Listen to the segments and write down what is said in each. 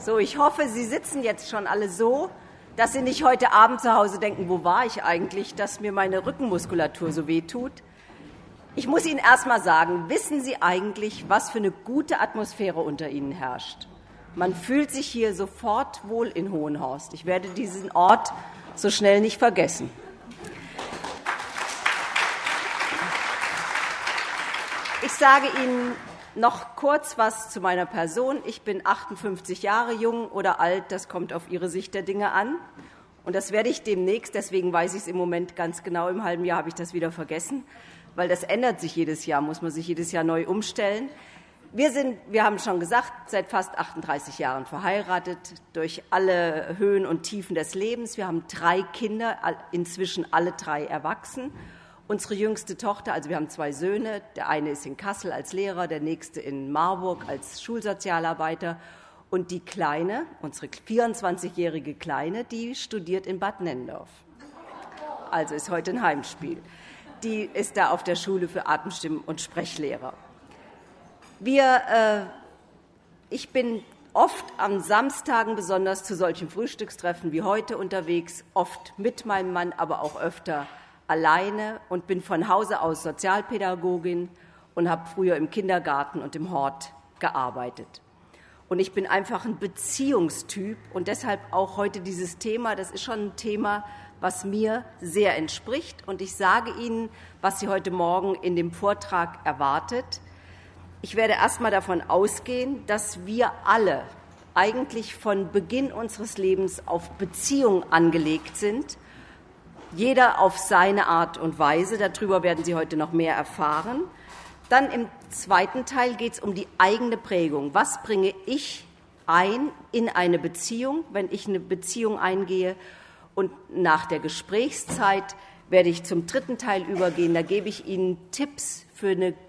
So, ich hoffe, Sie sitzen jetzt schon alle so, dass Sie nicht heute Abend zu Hause denken, wo war ich eigentlich, dass mir meine Rückenmuskulatur so weh tut. Ich muss Ihnen erst mal sagen, wissen Sie eigentlich, was für eine gute Atmosphäre unter Ihnen herrscht? Man fühlt sich hier sofort wohl in Hohenhorst. Ich werde diesen Ort so schnell nicht vergessen. Ich sage Ihnen noch kurz was zu meiner Person. Ich bin 58 Jahre jung oder alt, das kommt auf Ihre Sicht der Dinge an. Und das werde ich demnächst, deswegen weiß ich es im Moment ganz genau, im halben Jahr habe ich das wieder vergessen, weil das ändert sich jedes Jahr, muss man sich jedes Jahr neu umstellen. Wir haben schon gesagt, seit fast 38 Jahren verheiratet, durch alle Höhen und Tiefen des Lebens. Wir haben 3 Kinder, inzwischen alle 3 erwachsen. Unsere jüngste Tochter, also wir haben 2 Söhne, der eine ist in Kassel als Lehrer, der nächste in Marburg als Schulsozialarbeiter und die Kleine, unsere 24-jährige Kleine, die studiert in Bad Nennendorf. Also ist heute ein Heimspiel. Die ist da auf der Schule für Atemstimmen- und Sprechlehrer. Ich bin oft an Samstagen besonders zu solchen Frühstückstreffen wie heute unterwegs, oft mit meinem Mann, aber auch öfter alleine und bin von Hause aus Sozialpädagogin und habe früher im Kindergarten und im Hort gearbeitet. Und ich bin einfach ein Beziehungstyp und deshalb auch heute dieses Thema, das ist schon ein Thema, was mir sehr entspricht. Und ich sage Ihnen, was Sie heute Morgen in dem Vortrag erwartet. Ich werde erst mal davon ausgehen, dass wir alle eigentlich von Beginn unseres Lebens auf Beziehung angelegt sind, jeder auf seine Art und Weise. Darüber werden Sie heute noch mehr erfahren. Dann im zweiten Teil geht es um die eigene Prägung. Was bringe ich ein in eine Beziehung, wenn ich eine Beziehung eingehe? Und nach der Gesprächszeit werde ich zum dritten Teil übergehen. Da gebe ich Ihnen Tipps für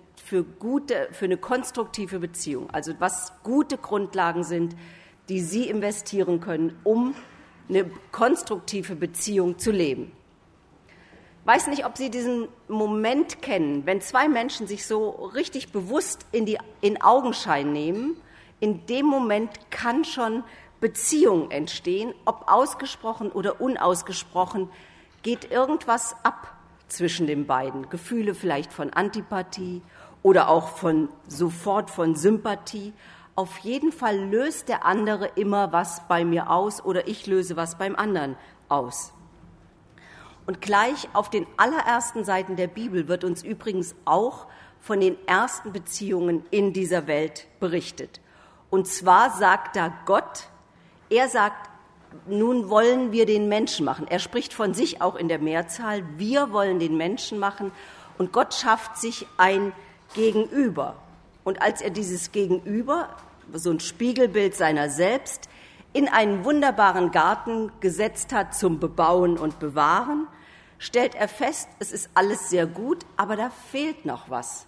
eine konstruktive Beziehung. Also was gute Grundlagen sind, die Sie investieren können, um eine konstruktive Beziehung zu leben. Ich weiß nicht, ob Sie diesen Moment kennen, wenn 2 Menschen sich so richtig bewusst in Augenschein nehmen. In dem Moment kann schon Beziehung entstehen, ob ausgesprochen oder unausgesprochen, geht irgendwas ab zwischen den beiden. Gefühle vielleicht von Antipathie oder auch sofort von Sympathie. Auf jeden Fall löst der andere immer was bei mir aus oder ich löse was beim anderen aus. Und gleich auf den allerersten Seiten der Bibel wird uns übrigens auch von den ersten Beziehungen in dieser Welt berichtet. Und zwar sagt da Gott, er sagt, nun wollen wir den Menschen machen. Er spricht von sich auch in der Mehrzahl, wir wollen den Menschen machen und Gott schafft sich ein Gegenüber. Und als er dieses Gegenüber, so ein Spiegelbild seiner selbst, in einen wunderbaren Garten gesetzt hat zum Bebauen und Bewahren, stellt er fest, es ist alles sehr gut, aber da fehlt noch was.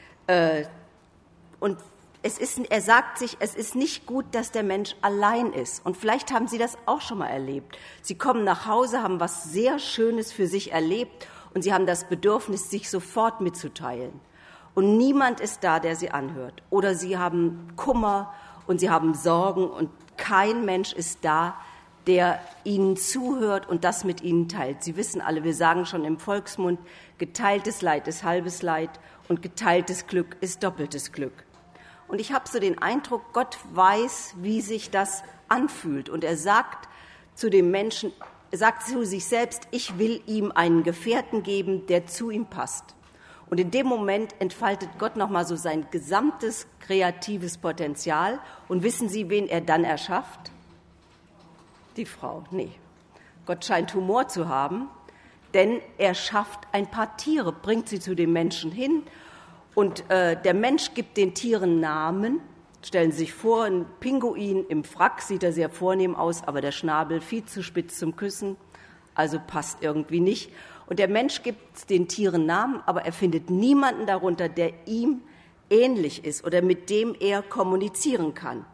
Und er sagt sich, es ist nicht gut, dass der Mensch allein ist. Und vielleicht haben Sie das auch schon mal erlebt. Sie kommen nach Hause, haben was sehr Schönes für sich erlebt und Sie haben das Bedürfnis, sich sofort mitzuteilen. Und niemand ist da, der Sie anhört. Oder Sie haben Kummer und Sie haben Sorgen und kein Mensch ist da, der Ihnen zuhört und das mit Ihnen teilt. Sie wissen alle, wir sagen schon im Volksmund, geteiltes Leid ist halbes Leid und geteiltes Glück ist doppeltes Glück. Und ich habe so den Eindruck, Gott weiß, wie sich das anfühlt. Und er sagt zu dem Menschen, er sagt zu sich selbst, ich will ihm einen Gefährten geben, der zu ihm passt. Und in dem Moment entfaltet Gott nochmal so sein gesamtes kreatives Potenzial. Und wissen Sie, wen er dann erschafft? Die Frau, nee. Gott scheint Humor zu haben, denn er schafft ein paar Tiere, bringt sie zu dem Menschen hin und der Mensch gibt den Tieren Namen. Stellen Sie sich vor, ein Pinguin im Frack sieht er sehr vornehm aus, aber der Schnabel viel zu spitz zum Küssen, also passt irgendwie nicht. Und der Mensch gibt den Tieren Namen, aber er findet niemanden darunter, der ihm ähnlich ist oder mit dem er kommunizieren kann.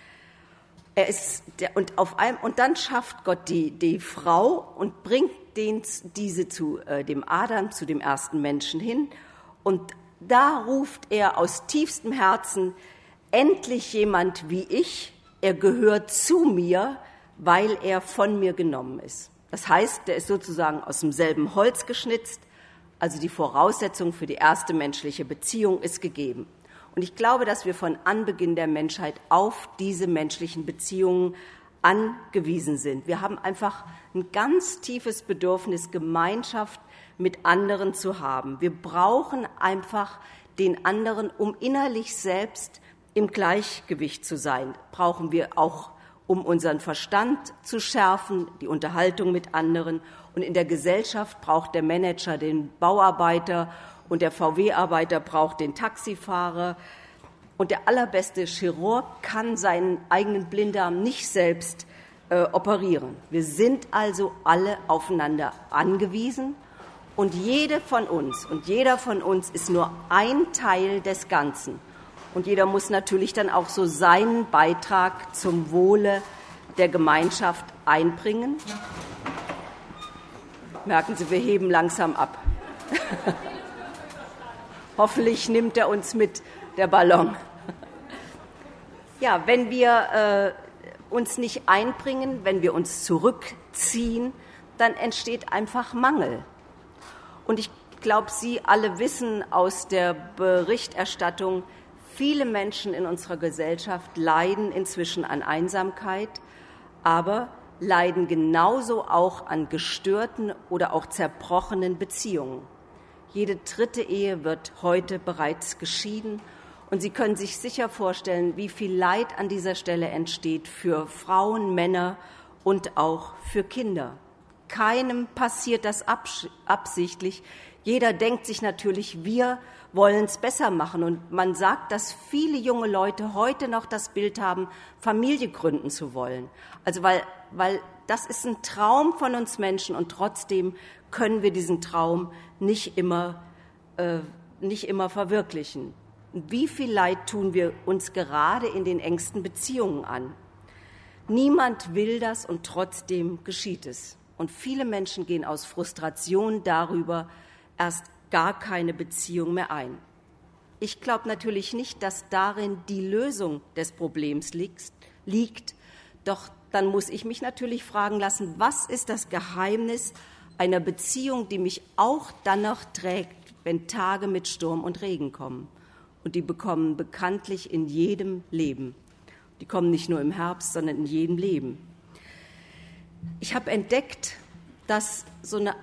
Und dann schafft Gott die Frau und bringt diese zu dem Adam, zu dem ersten Menschen hin. Und da ruft er aus tiefstem Herzen, endlich jemand wie ich, er gehört zu mir, weil er von mir genommen ist. Das heißt, der ist sozusagen aus demselben Holz geschnitzt, also die Voraussetzung für die erste menschliche Beziehung ist gegeben. Und ich glaube, dass wir von Anbeginn der Menschheit auf diese menschlichen Beziehungen angewiesen sind. Wir haben einfach ein ganz tiefes Bedürfnis, Gemeinschaft mit anderen zu haben. Wir brauchen einfach den anderen, um innerlich selbst im Gleichgewicht zu sein. Brauchen wir auch, um unseren Verstand zu schärfen, die Unterhaltung mit anderen. Und in der Gesellschaft braucht der Manager den Bauarbeiter und der VW-Arbeiter braucht den Taxifahrer. Und der allerbeste Chirurg kann seinen eigenen Blinddarm nicht selbst operieren. Wir sind also alle aufeinander angewiesen und jede von uns und jeder von uns ist nur ein Teil des Ganzen. Und jeder muss natürlich dann auch so seinen Beitrag zum Wohle der Gemeinschaft einbringen. Merken Sie, wir heben langsam ab. Hoffentlich nimmt er uns mit, der Ballon. Ja, wenn wir uns nicht einbringen, wenn wir uns zurückziehen, dann entsteht einfach Mangel. Und ich glaube, Sie alle wissen aus der Berichterstattung, viele Menschen in unserer Gesellschaft leiden inzwischen an Einsamkeit, aber leiden genauso auch an gestörten oder auch zerbrochenen Beziehungen. Jede dritte Ehe wird heute bereits geschieden. Und Sie können sich sicher vorstellen, wie viel Leid an dieser Stelle entsteht für Frauen, Männer und auch für Kinder. Keinem passiert das absichtlich. Jeder denkt sich natürlich, wir wollen es besser machen. Und man sagt, dass viele junge Leute heute noch das Bild haben, Familie gründen zu wollen. Also weil das ist ein Traum von uns Menschen und trotzdem können wir diesen Traum nicht immer verwirklichen. Wie viel Leid tun wir uns gerade in den engsten Beziehungen an? Niemand will das und trotzdem geschieht es. Und viele Menschen gehen aus Frustration darüber erst gar keine Beziehung mehr ein. Ich glaube natürlich nicht, dass darin die Lösung des Problems liegt, doch dann muss ich mich natürlich fragen lassen, was ist das Geheimnis einer Beziehung, die mich auch dann noch trägt, wenn Tage mit Sturm und Regen kommen? Und die bekommen bekanntlich in jedem Leben. Die kommen nicht nur im Herbst, sondern in jedem Leben. Ich habe entdeckt, dass so eine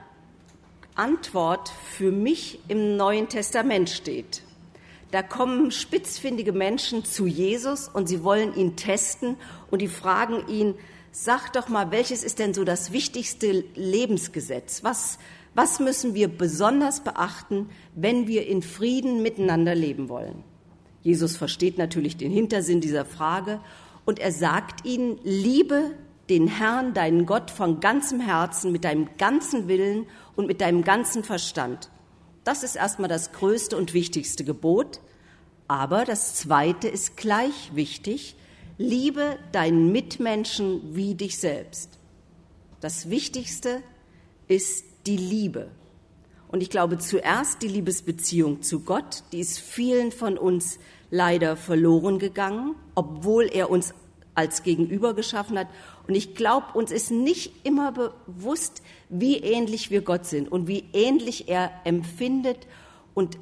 Antwort für mich im Neuen Testament steht. Da kommen spitzfindige Menschen zu Jesus und sie wollen ihn testen und die fragen ihn, sag doch mal, welches ist denn so das wichtigste Lebensgesetz? Was müssen wir besonders beachten, wenn wir in Frieden miteinander leben wollen? Jesus versteht natürlich den Hintersinn dieser Frage und er sagt ihnen, liebe den Herrn, deinen Gott, von ganzem Herzen, mit deinem ganzen Willen und mit deinem ganzen Verstand. Das ist erstmal das größte und wichtigste Gebot. Aber das zweite ist gleich wichtig, liebe deinen Mitmenschen wie dich selbst. Das Wichtigste ist die Liebe. Und ich glaube zuerst die Liebesbeziehung zu Gott, die ist vielen von uns leider verloren gegangen, obwohl er uns als Gegenüber geschaffen hat. Und ich glaube, uns ist nicht immer bewusst, wie ähnlich wir Gott sind und wie ähnlich er empfindet und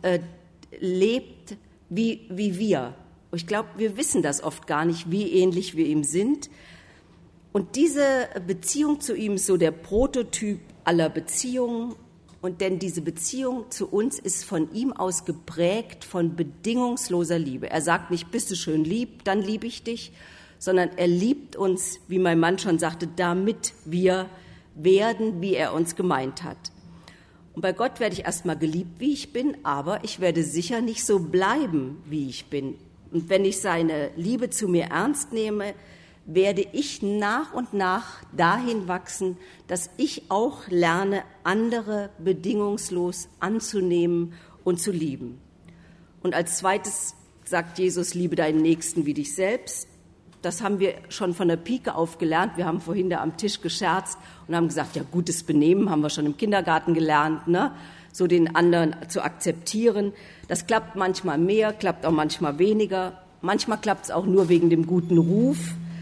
lebt wie wir. Und ich glaube, wir wissen das oft gar nicht, wie ähnlich wir ihm sind. Und diese Beziehung zu ihm ist so der Prototyp aller Beziehungen. Und denn diese Beziehung zu uns ist von ihm aus geprägt von bedingungsloser Liebe. Er sagt nicht, bist du schön lieb, dann liebe ich dich, sondern er liebt uns, wie mein Mann schon sagte, damit wir werden, wie er uns gemeint hat. Und bei Gott werde ich erstmal geliebt, wie ich bin, aber ich werde sicher nicht so bleiben, wie ich bin. Und wenn ich seine Liebe zu mir ernst nehme, werde ich nach und nach dahin wachsen, dass ich auch lerne, andere bedingungslos anzunehmen und zu lieben. Und als zweites sagt Jesus, liebe deinen Nächsten wie dich selbst. Das haben wir schon von der Pike auf gelernt. Wir haben vorhin da am Tisch gescherzt und haben gesagt, ja, gutes Benehmen haben wir schon im Kindergarten gelernt, ne? So den anderen zu akzeptieren. Das klappt manchmal mehr, klappt auch manchmal weniger. Manchmal klappt es auch nur wegen dem guten Ruf.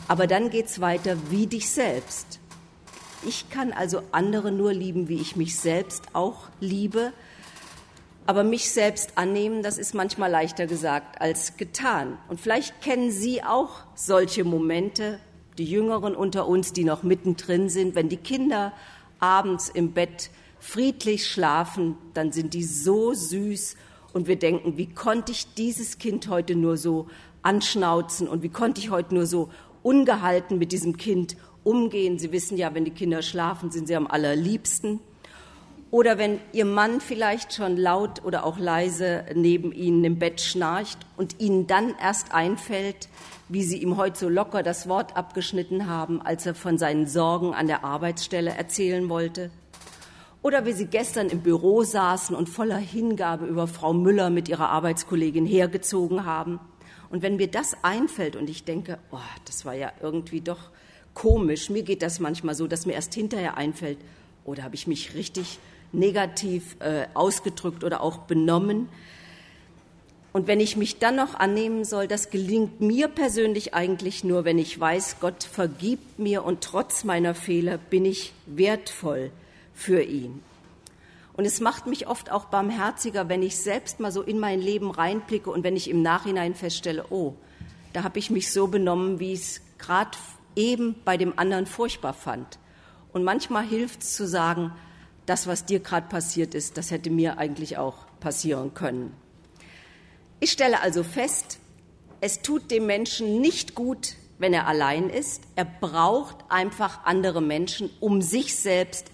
Aber dann geht's weiter, wie dich selbst. Ich kann also andere nur lieben, wie ich mich selbst auch liebe. Aber mich selbst annehmen, das ist manchmal leichter gesagt als getan. Und vielleicht kennen Sie auch solche Momente, die Jüngeren unter uns, die noch mittendrin sind, wenn die Kinder abends im Bett friedlich schlafen, dann sind die so süß und wir denken, wie konnte ich dieses Kind heute nur so anschnauzen und wie konnte ich heute nur so ungehalten mit diesem Kind umgehen. Sie wissen ja, wenn die Kinder schlafen, sind sie am allerliebsten. Oder wenn Ihr Mann vielleicht schon laut oder auch leise neben Ihnen im Bett schnarcht und Ihnen dann erst einfällt, wie Sie ihm heute so locker das Wort abgeschnitten haben, als er von seinen Sorgen an der Arbeitsstelle erzählen wollte. Oder wie Sie gestern im Büro saßen und voller Hingabe über Frau Müller mit ihrer Arbeitskollegin hergezogen haben. Und wenn mir das einfällt und ich denke, oh, das war ja irgendwie doch komisch, mir geht das manchmal so, dass mir erst hinterher einfällt, oder habe ich mich richtig negativ ausgedrückt oder auch benommen. Und wenn ich mich dann noch annehmen soll, das gelingt mir persönlich eigentlich nur, wenn ich weiß, Gott vergibt mir und trotz meiner Fehler bin ich wertvoll für ihn. Und es macht mich oft auch barmherziger, wenn ich selbst mal so in mein Leben reinblicke und wenn ich im Nachhinein feststelle, oh, da habe ich mich so benommen, wie ich es gerade eben bei dem anderen furchtbar fand. Und manchmal hilft es zu sagen, das, was dir gerade passiert ist, das hätte mir eigentlich auch passieren können. Ich stelle also fest, es tut dem Menschen nicht gut, wenn er allein ist. Er braucht einfach andere Menschen, um sich selbst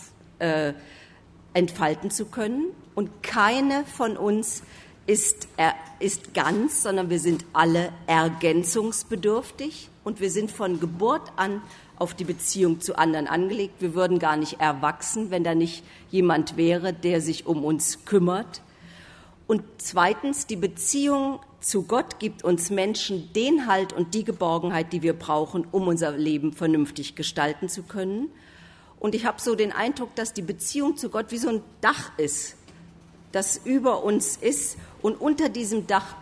entfalten zu können. Und keine von uns ist ganz, sondern wir sind alle ergänzungsbedürftig. Und wir sind von Geburt an auf die Beziehung zu anderen angelegt. Wir würden gar nicht erwachsen, wenn da nicht jemand wäre, der sich um uns kümmert. Und zweitens, die Beziehung zu Gott gibt uns Menschen den Halt und die Geborgenheit, die wir brauchen, um unser Leben vernünftig gestalten zu können. Und ich habe so den Eindruck, dass die Beziehung zu Gott wie so ein Dach ist, das über uns ist. Und unter diesem Dach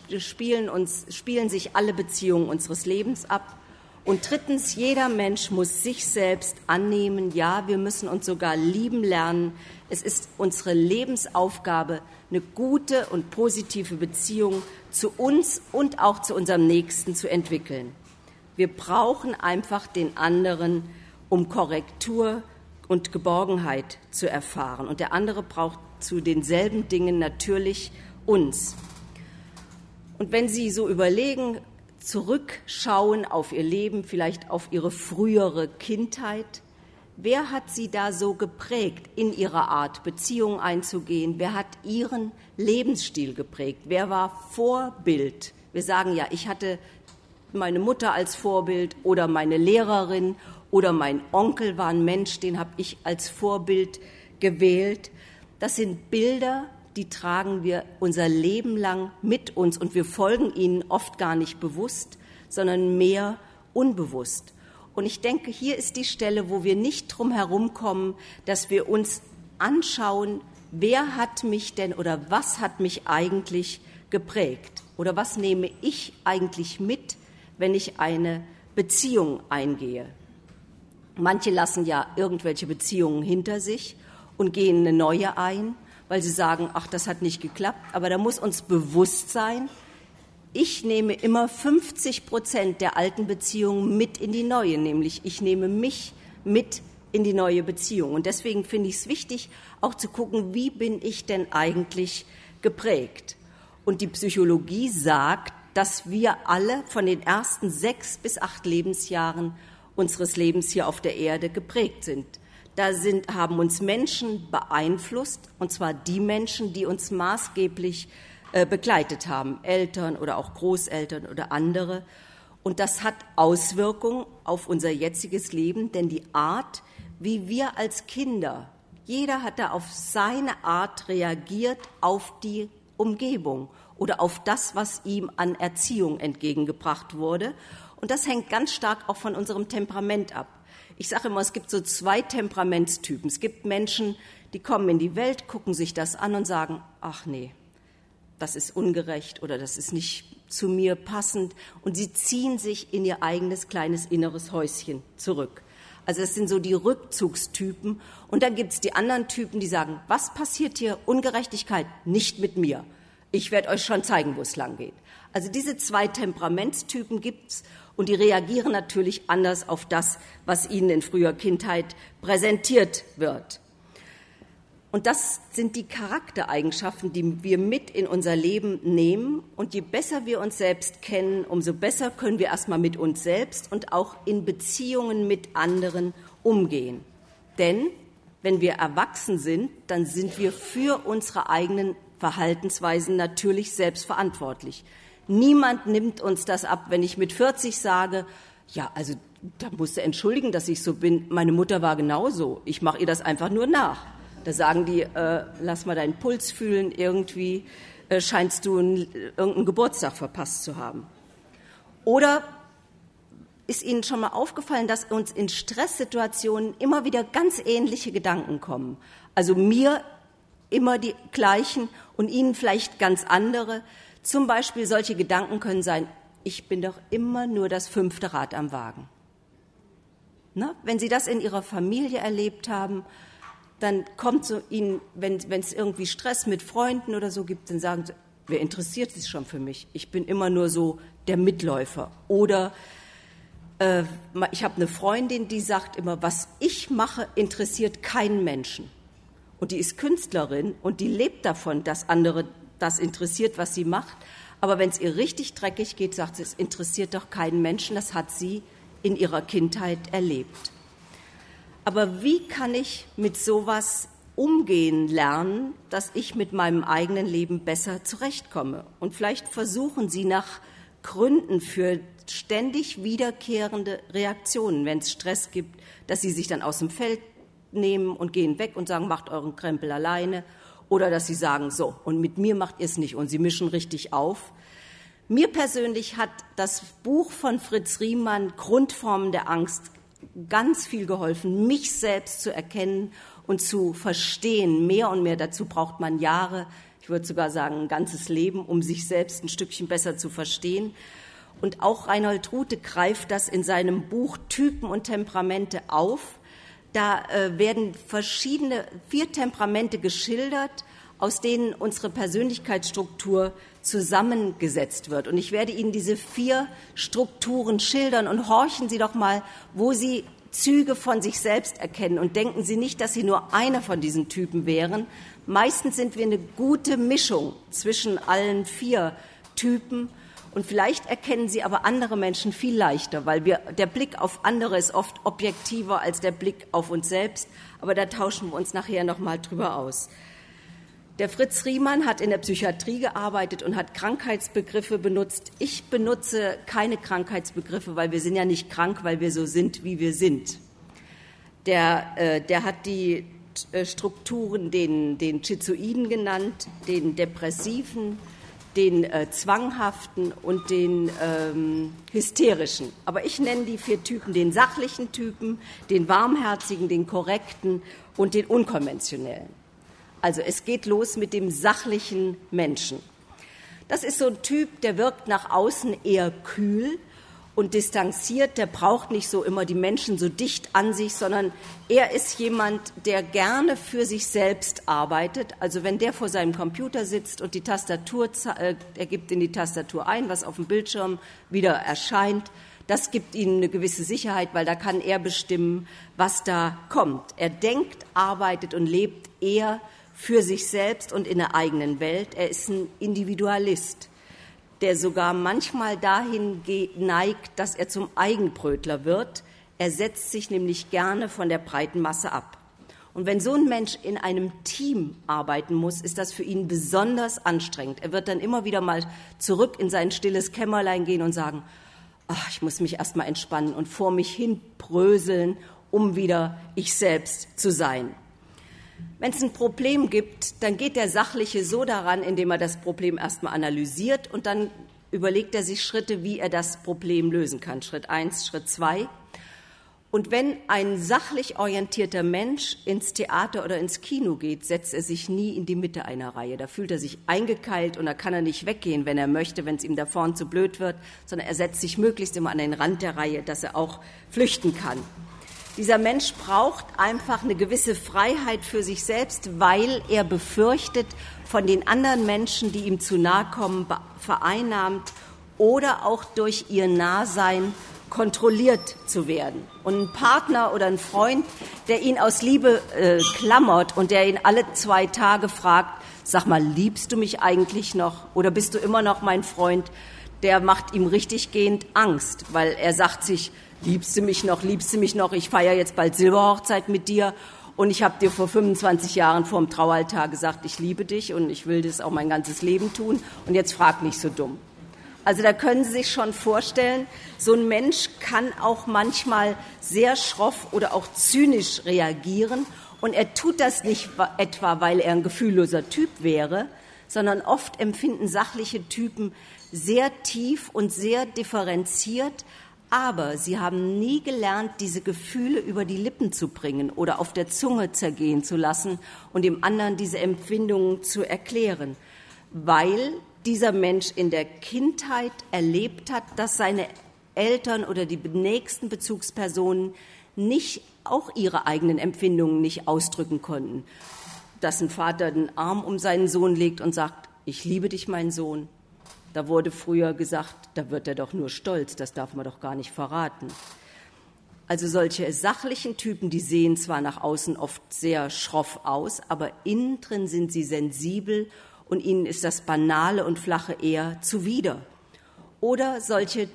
spielen sich alle Beziehungen unseres Lebens ab. Und drittens, jeder Mensch muss sich selbst annehmen. Ja, wir müssen uns sogar lieben lernen. Es ist unsere Lebensaufgabe, eine gute und positive Beziehung zu uns und auch zu unserem Nächsten zu entwickeln. Wir brauchen einfach den anderen, um Korrektur und Geborgenheit zu erfahren. Und der andere braucht zu denselben Dingen natürlich uns. Und wenn Sie so überlegen, zurückschauen auf ihr Leben, vielleicht auf ihre frühere Kindheit. Wer hat sie da so geprägt in ihrer Art, Beziehungen einzugehen? Wer hat ihren Lebensstil geprägt? Wer war Vorbild? Wir sagen ja, ich hatte meine Mutter als Vorbild oder meine Lehrerin oder mein Onkel war ein Mensch, den habe ich als Vorbild gewählt. Das sind Bilder, die tragen wir unser Leben lang mit uns und wir folgen ihnen oft gar nicht bewusst, sondern mehr unbewusst. Und ich denke, hier ist die Stelle, wo wir nicht drum herum kommen, dass wir uns anschauen, wer hat mich denn oder was hat mich eigentlich geprägt oder was nehme ich eigentlich mit, wenn ich eine Beziehung eingehe. Manche lassen ja irgendwelche Beziehungen hinter sich und gehen eine neue ein, weil sie sagen, ach, das hat nicht geklappt. Aber da muss uns bewusst sein, ich nehme immer 50% der alten Beziehungen mit in die neue, nämlich ich nehme mich mit in die neue Beziehung. Und deswegen finde ich es wichtig, auch zu gucken, wie bin ich denn eigentlich geprägt? Und die Psychologie sagt, dass wir alle von den ersten 6 bis 8 Lebensjahren unseres Lebens hier auf der Erde geprägt sind. Da haben uns Menschen beeinflusst, und zwar die Menschen, die uns maßgeblich begleitet haben, Eltern oder auch Großeltern oder andere. Und das hat Auswirkungen auf unser jetziges Leben, denn die Art, wie wir als Kinder, jeder hat da auf seine Art reagiert auf die Umgebung oder auf das, was ihm an Erziehung entgegengebracht wurde. Und das hängt ganz stark auch von unserem Temperament ab. Ich sage immer, es gibt so 2 Temperamentstypen. Es gibt Menschen, die kommen in die Welt, gucken sich das an und sagen, ach nee, das ist ungerecht oder das ist nicht zu mir passend und sie ziehen sich in ihr eigenes kleines inneres Häuschen zurück. Also das sind so die Rückzugstypen. Und dann gibt es die anderen Typen, die sagen, was passiert hier? Ungerechtigkeit, nicht mit mir. Ich werde euch schon zeigen, wo es lang geht. Also diese 2 Temperamentstypen gibt's und die reagieren natürlich anders auf das, was ihnen in früher Kindheit präsentiert wird. Und das sind die Charaktereigenschaften, die wir mit in unser Leben nehmen. Und je besser wir uns selbst kennen, umso besser können wir erstmal mit uns selbst und auch in Beziehungen mit anderen umgehen. Denn wenn wir erwachsen sind, dann sind wir für unsere eigenen Verhaltensweisen natürlich selbst verantwortlich. Niemand nimmt uns das ab, wenn ich mit 40 sage, ja, also da musst du entschuldigen, dass ich so bin. Meine Mutter war genauso. Ich mache ihr das einfach nur nach. Da sagen die, lass mal deinen Puls fühlen, irgendwie scheinst du irgendeinen Geburtstag verpasst zu haben. Oder ist Ihnen schon mal aufgefallen, dass uns in Stresssituationen immer wieder ganz ähnliche Gedanken kommen? Also mir immer die gleichen und Ihnen vielleicht ganz andere. Zum Beispiel solche Gedanken können sein, ich bin doch immer nur das 5. Rad am Wagen. Na, wenn Sie das in Ihrer Familie erlebt haben, dann kommt so Ihnen, wenn es irgendwie Stress mit Freunden oder so gibt, dann sagen Sie, wer interessiert sich schon für mich? Ich bin immer nur so der Mitläufer. Oder ich habe eine Freundin, die sagt immer, was ich mache, interessiert keinen Menschen. Und die ist Künstlerin und die lebt davon, dass andere das interessiert, was sie macht. Aber wenn es ihr richtig dreckig geht, sagt sie, es interessiert doch keinen Menschen. Das hat sie in ihrer Kindheit erlebt. Aber wie kann ich mit sowas umgehen lernen, dass ich mit meinem eigenen Leben besser zurechtkomme? Und vielleicht versuchen Sie nach Gründen für ständig wiederkehrende Reaktionen, wenn es Stress gibt, dass Sie sich dann aus dem Feld nehmen und gehen weg und sagen, macht euren Krempel alleine. Oder dass Sie sagen, so, und mit mir macht ihr es nicht und Sie mischen richtig auf. Mir persönlich hat das Buch von Fritz Riemann, Grundformen der Angst, ganz viel geholfen, mich selbst zu erkennen und zu verstehen. Mehr und mehr dazu braucht man Jahre, ich würde sogar sagen ein ganzes Leben, um sich selbst ein Stückchen besser zu verstehen. Und auch Reinhold Ruthe greift das in seinem Buch Typen und Temperamente auf. Da werden 4 Temperamente geschildert, aus denen unsere Persönlichkeitsstruktur zusammengesetzt wird. Und ich werde Ihnen diese 4 Strukturen schildern und horchen Sie doch mal, wo Sie Züge von sich selbst erkennen. Und denken Sie nicht, dass Sie nur einer von diesen Typen wären. Meistens sind wir eine gute Mischung zwischen allen 4 Typen. Und vielleicht erkennen Sie aber andere Menschen viel leichter, weil der Blick auf andere ist oft objektiver als der Blick auf uns selbst. Aber da tauschen wir uns nachher noch mal drüber aus. Der Fritz Riemann hat in der Psychiatrie gearbeitet und hat Krankheitsbegriffe benutzt. Ich benutze keine Krankheitsbegriffe, weil wir sind ja nicht krank, weil wir so sind, wie wir sind. Der hat die Strukturen den Schizoiden genannt, den Depressiven, den Zwanghaften und den Hysterischen. Aber ich nenne die 4 Typen, den sachlichen Typen, den warmherzigen, den korrekten und den unkonventionellen. Also es geht los mit dem sachlichen Menschen. Das ist so ein Typ, der wirkt nach außen eher kühl und distanziert. Der braucht nicht so immer die Menschen so dicht an sich, sondern er ist jemand, der gerne für sich selbst arbeitet. Also wenn der vor seinem Computer sitzt und die Tastatur, er gibt in die Tastatur ein, was auf dem Bildschirm wieder erscheint, das gibt ihm eine gewisse Sicherheit, weil da kann er bestimmen, was da kommt. Er denkt, arbeitet und lebt eher für sich selbst und in der eigenen Welt. Er ist ein Individualist, der sogar manchmal dahin neigt, dass er zum Eigenbrötler wird. Er setzt sich nämlich gerne von der breiten Masse ab. Und wenn so ein Mensch in einem Team arbeiten muss, ist das für ihn besonders anstrengend. Er wird dann immer wieder mal zurück in sein stilles Kämmerlein gehen und sagen, ach, ich muss mich erst mal entspannen und vor mich hin bröseln, um wieder ich selbst zu sein. Wenn es ein Problem gibt, dann geht der Sachliche so daran, indem er das Problem erstmal analysiert und dann überlegt er sich Schritte, wie er das Problem lösen kann. Schritt 1, Schritt 2. Und wenn ein sachlich orientierter Mensch ins Theater oder ins Kino geht, setzt er sich nie in die Mitte einer Reihe. Da fühlt er sich eingekeilt und da kann er nicht weggehen, wenn er möchte, wenn es ihm da vorn zu blöd wird, sondern er setzt sich möglichst immer an den Rand der Reihe, dass er auch flüchten kann. Dieser Mensch braucht einfach eine gewisse Freiheit für sich selbst, weil er befürchtet, von den anderen Menschen, die ihm zu nahe kommen, vereinnahmt oder auch durch ihr Nahsein kontrolliert zu werden. Und ein Partner oder ein Freund, der ihn aus Liebe klammert und der ihn alle 2 Tage fragt, sag mal, liebst du mich eigentlich noch oder bist du immer noch mein Freund, der macht ihm richtig gehend Angst, weil er sagt sich, liebst du mich noch, ich feiere jetzt bald Silberhochzeit mit dir und ich habe dir vor 25 Jahren vor dem Traualtar gesagt, ich liebe dich und ich will das auch mein ganzes Leben tun und jetzt frag nicht so dumm. Also da können Sie sich schon vorstellen, so ein Mensch kann auch manchmal sehr schroff oder auch zynisch reagieren. Und er tut das nicht etwa, weil er ein gefühlloser Typ wäre, sondern oft empfinden sachliche Typen sehr tief und sehr differenziert. Aber sie haben nie gelernt, diese Gefühle über die Lippen zu bringen oder auf der Zunge zergehen zu lassen und dem anderen diese Empfindungen zu erklären, weil dieser Mensch in der Kindheit erlebt hat, dass seine Eltern oder die nächsten Bezugspersonen nicht auch ihre eigenen Empfindungen nicht ausdrücken konnten. Dass ein Vater den Arm um seinen Sohn legt und sagt, ich liebe dich, mein Sohn. Da wurde früher gesagt, da wird er doch nur stolz, das darf man doch gar nicht verraten. Also solche sachlichen Typen, die sehen zwar nach außen oft sehr schroff aus, aber innen drin sind sie sensibel und ihnen ist das Banale und Flache eher zuwider. Oder solche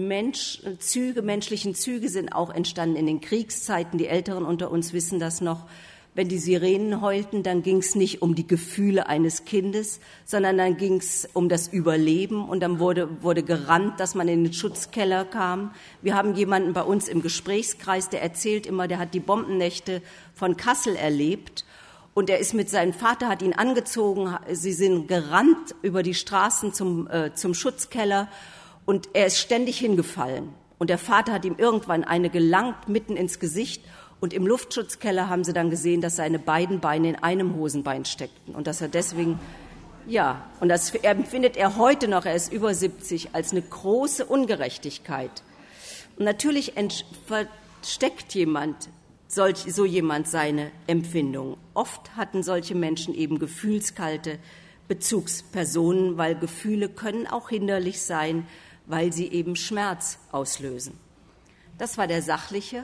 menschlichen Züge sind auch entstanden in den Kriegszeiten. Die Älteren unter uns wissen das noch. Wenn die Sirenen heulten, dann ging es nicht um die Gefühle eines Kindes, sondern dann ging es um das Überleben und dann wurde gerannt, dass man in den Schutzkeller kam. Wir haben jemanden bei uns im Gesprächskreis, der erzählt immer, der hat die Bombennächte von Kassel erlebt. Und er ist mit seinem Vater, hat ihn angezogen, sie sind gerannt über die Straßen zum Schutzkeller und er ist ständig hingefallen. Und der Vater hat ihm irgendwann eine gelangt mitten ins Gesicht und im Luftschutzkeller haben sie dann gesehen, dass seine beiden Beine in einem Hosenbein steckten und dass er deswegen, und das empfindet er heute noch, er ist über 70, als eine große Ungerechtigkeit. Und natürlich versteckt so jemand seine Empfindungen. Oft hatten solche Menschen eben gefühlskalte Bezugspersonen, weil Gefühle können auch hinderlich sein, weil sie eben Schmerz auslösen. Das war der Sachliche.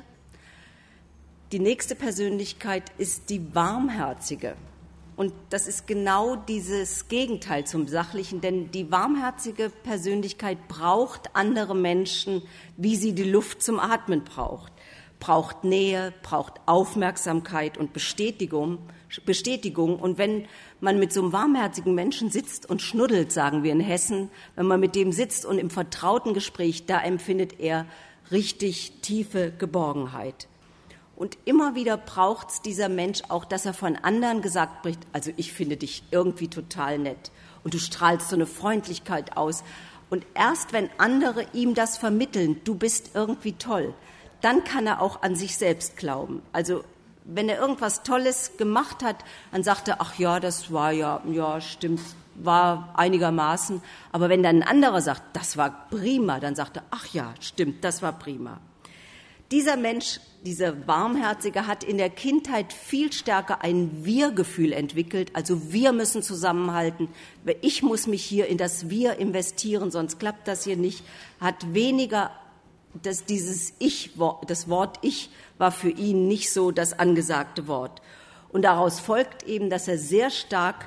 Die nächste Persönlichkeit ist die Warmherzige. Und das ist genau dieses Gegenteil zum Sachlichen, denn die warmherzige Persönlichkeit braucht andere Menschen, wie sie die Luft zum Atmen braucht Nähe, braucht Aufmerksamkeit und Bestätigung. Und wenn man mit so einem warmherzigen Menschen sitzt und schnuddelt, sagen wir in Hessen, wenn man mit dem sitzt und im vertrauten Gespräch, da empfindet er richtig tiefe Geborgenheit. Und immer wieder braucht es dieser Mensch auch, dass er von anderen gesagt wird, also ich finde dich irgendwie total nett und du strahlst so eine Freundlichkeit aus. Und erst wenn andere ihm das vermitteln, du bist irgendwie toll, dann kann er auch an sich selbst glauben. Also wenn er irgendwas Tolles gemacht hat, dann sagt er, ach ja, das war ja stimmt, war einigermaßen. Aber wenn dann ein anderer sagt, das war prima, dann sagt er, ach ja, stimmt, das war prima. Dieser Mensch, dieser Warmherzige, hat in der Kindheit viel stärker ein Wir-Gefühl entwickelt. Also wir müssen zusammenhalten. Ich muss mich hier in das Wir investieren, sonst klappt das hier nicht. Hat weniger, das Wort Ich war für ihn nicht so das angesagte Wort. Und daraus folgt eben, dass er sehr stark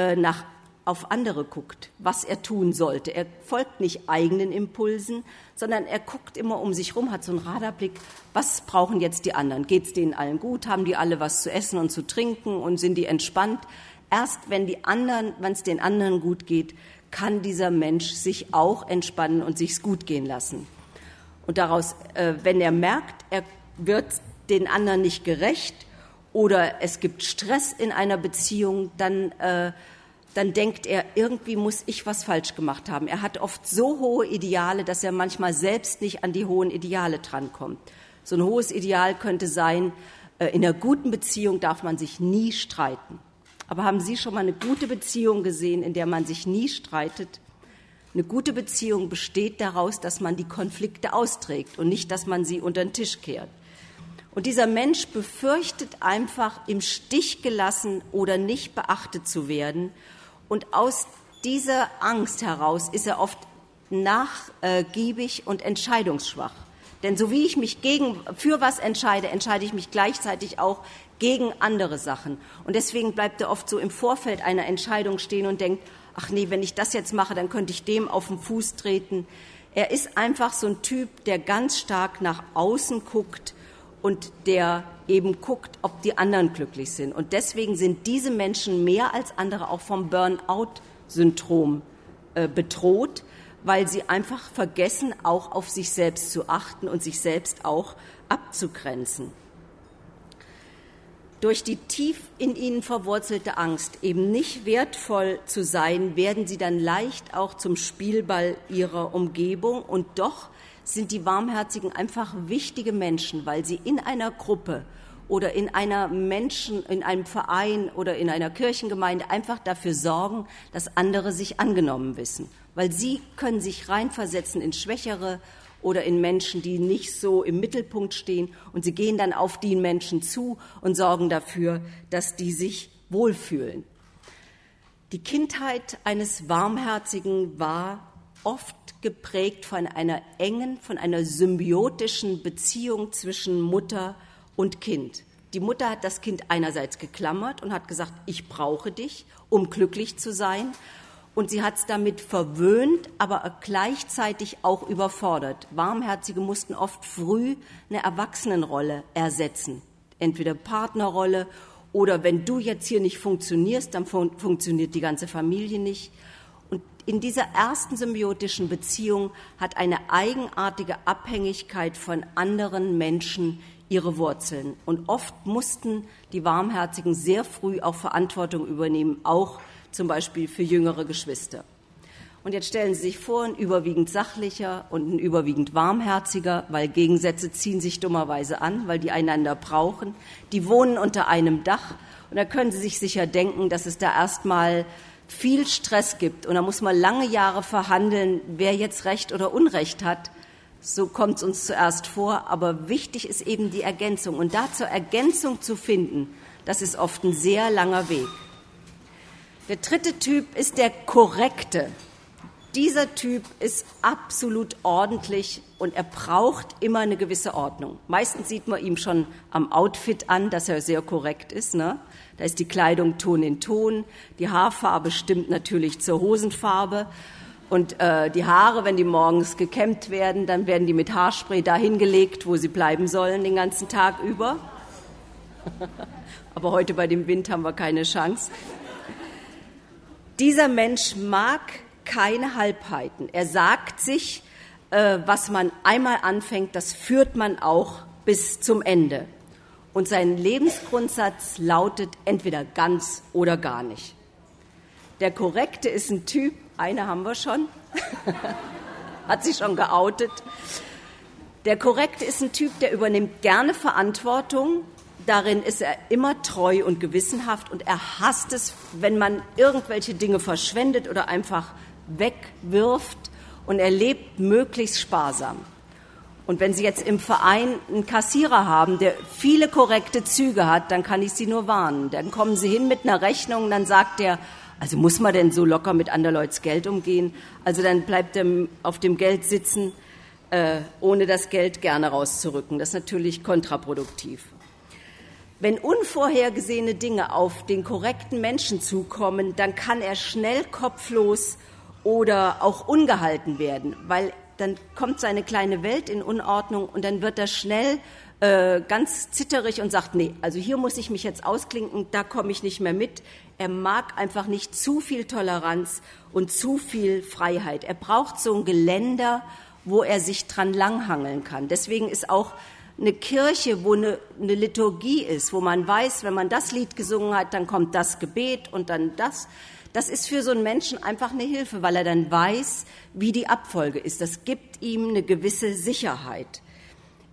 auf andere guckt, was er tun sollte. Er folgt nicht eigenen Impulsen, sondern er guckt immer um sich rum, hat so einen Radarblick, was brauchen jetzt die anderen? Geht es denen allen gut? Haben die alle was zu essen und zu trinken und sind die entspannt? Erst wenn es den anderen gut geht, kann dieser Mensch sich auch entspannen und sich's gut gehen lassen. Und daraus, wenn er merkt, er wird den anderen nicht gerecht oder es gibt Stress in einer Beziehung, dann denkt er, irgendwie muss ich was falsch gemacht haben. Er hat oft so hohe Ideale, dass er manchmal selbst nicht an die hohen Ideale drankommt. So ein hohes Ideal könnte sein, in einer guten Beziehung darf man sich nie streiten. Aber haben Sie schon mal eine gute Beziehung gesehen, in der man sich nie streitet? Eine gute Beziehung besteht daraus, dass man die Konflikte austrägt und nicht, dass man sie unter den Tisch kehrt. Und dieser Mensch befürchtet einfach, im Stich gelassen oder nicht beachtet zu werden. Und aus dieser Angst heraus ist er oft nachgiebig und entscheidungsschwach. Denn so wie ich mich für was entscheide, entscheide ich mich gleichzeitig auch gegen andere Sachen. Und deswegen bleibt er oft so im Vorfeld einer Entscheidung stehen und denkt, ach nee, wenn ich das jetzt mache, dann könnte ich dem auf den Fuß treten. Er ist einfach so ein Typ, der ganz stark nach außen guckt und der eben guckt, ob die anderen glücklich sind. Und deswegen sind diese Menschen mehr als andere auch vom Burnout-Syndrom bedroht, weil sie einfach vergessen, auch auf sich selbst zu achten und sich selbst auch abzugrenzen. Durch die tief in ihnen verwurzelte Angst, eben nicht wertvoll zu sein, werden sie dann leicht auch zum Spielball ihrer Umgebung. Und doch sind die Warmherzigen einfach wichtige Menschen, weil sie in einer Gruppe oder in einem Verein oder in einer Kirchengemeinde einfach dafür sorgen, dass andere sich angenommen wissen. Weil sie können sich reinversetzen in Schwächere oder in Menschen, die nicht so im Mittelpunkt stehen. Und sie gehen dann auf die Menschen zu und sorgen dafür, dass die sich wohlfühlen. Die Kindheit eines Warmherzigen war oft geprägt von einer engen, von einer symbiotischen Beziehung zwischen Mutter und Kind. Die Mutter hat das Kind einerseits geklammert und hat gesagt, ich brauche dich, um glücklich zu sein. Und sie hat es damit verwöhnt, aber gleichzeitig auch überfordert. Warmherzige mussten oft früh eine Erwachsenenrolle ersetzen. Entweder Partnerrolle oder wenn du jetzt hier nicht funktionierst, dann funktioniert die ganze Familie nicht. Und in dieser ersten symbiotischen Beziehung hat eine eigenartige Abhängigkeit von anderen Menschen ihre Wurzeln. Und oft mussten die Warmherzigen sehr früh auch Verantwortung übernehmen, auch zum Beispiel für jüngere Geschwister. Und jetzt stellen Sie sich vor, ein überwiegend sachlicher und ein überwiegend warmherziger, weil Gegensätze ziehen sich dummerweise an, weil die einander brauchen. Die wohnen unter einem Dach und da können Sie sich sicher denken, dass es da erstmal viel Stress gibt und da muss man lange Jahre verhandeln, wer jetzt Recht oder Unrecht hat. So kommt es uns zuerst vor, aber wichtig ist eben die Ergänzung. Und da zur Ergänzung zu finden, das ist oft ein sehr langer Weg. Der dritte Typ ist der Korrekte. Dieser Typ ist absolut ordentlich und er braucht immer eine gewisse Ordnung. Meistens sieht man ihm schon am Outfit an, dass er sehr korrekt ist, ne? Da ist die Kleidung Ton in Ton, die Haarfarbe stimmt natürlich zur Hosenfarbe und die Haare, wenn die morgens gekämmt werden, dann werden die mit Haarspray dahin gelegt, wo sie bleiben sollen den ganzen Tag über. Aber heute bei dem Wind haben wir keine Chance. Dieser Mensch mag keine Halbheiten. Er sagt sich, was man einmal anfängt, das führt man auch bis zum Ende. Und sein Lebensgrundsatz lautet entweder ganz oder gar nicht. Der Korrekte ist ein Typ, eine haben wir schon, hat sich schon geoutet. Der Korrekte ist ein Typ, der übernimmt gerne Verantwortung. Darin ist er immer treu und gewissenhaft und er hasst es, wenn man irgendwelche Dinge verschwendet oder einfach wegwirft und er lebt möglichst sparsam. Und wenn Sie jetzt im Verein einen Kassierer haben, der viele korrekte Züge hat, dann kann ich Sie nur warnen. Dann kommen Sie hin mit einer Rechnung und dann sagt er, also muss man denn so locker mit anderen Leuts Geld umgehen? Also dann bleibt er auf dem Geld sitzen, ohne das Geld gerne rauszurücken. Das ist natürlich kontraproduktiv. Wenn unvorhergesehene Dinge auf den korrekten Menschen zukommen, dann kann er schnell kopflos oder auch ungehalten werden, weil dann kommt seine kleine Welt in Unordnung und dann wird er schnell ganz zitterig und sagt, nee, also hier muss ich mich jetzt ausklinken, da komme ich nicht mehr mit. Er mag einfach nicht zu viel Toleranz und zu viel Freiheit. Er braucht so ein Geländer, wo er sich dran langhangeln kann. Deswegen ist auch eine Kirche, wo eine Liturgie ist, wo man weiß, wenn man das Lied gesungen hat, dann kommt das Gebet und dann das. Das ist für so einen Menschen einfach eine Hilfe, weil er dann weiß, wie die Abfolge ist. Das gibt ihm eine gewisse Sicherheit.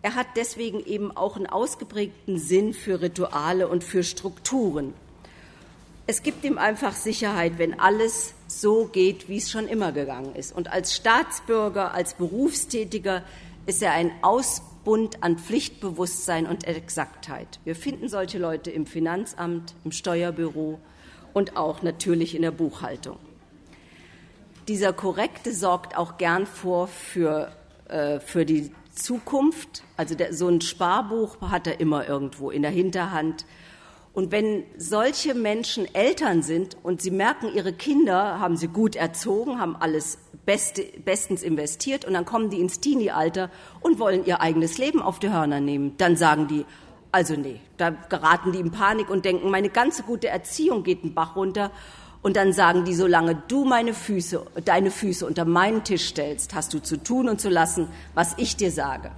Er hat deswegen eben auch einen ausgeprägten Sinn für Rituale und für Strukturen. Es gibt ihm einfach Sicherheit, wenn alles so geht, wie es schon immer gegangen ist. Und als Staatsbürger, als Berufstätiger ist er ein Ausbund an Pflichtbewusstsein und Exaktheit. Wir finden solche Leute im Finanzamt, im Steuerbüro und auch natürlich in der Buchhaltung. Dieser Korrekte sorgt auch gern für die Zukunft. Also so ein Sparbuch hat er immer irgendwo in der Hinterhand. Und wenn solche Menschen Eltern sind und sie merken, ihre Kinder haben sie gut erzogen, haben alles bestens investiert und dann kommen die ins Teenie-Alter und wollen ihr eigenes Leben auf die Hörner nehmen, dann sagen die, also nee, da geraten die in Panik und denken, meine ganze gute Erziehung geht den Bach runter. Und dann sagen die, solange du deine Füße unter meinen Tisch stellst, hast du zu tun und zu lassen, was ich dir sage.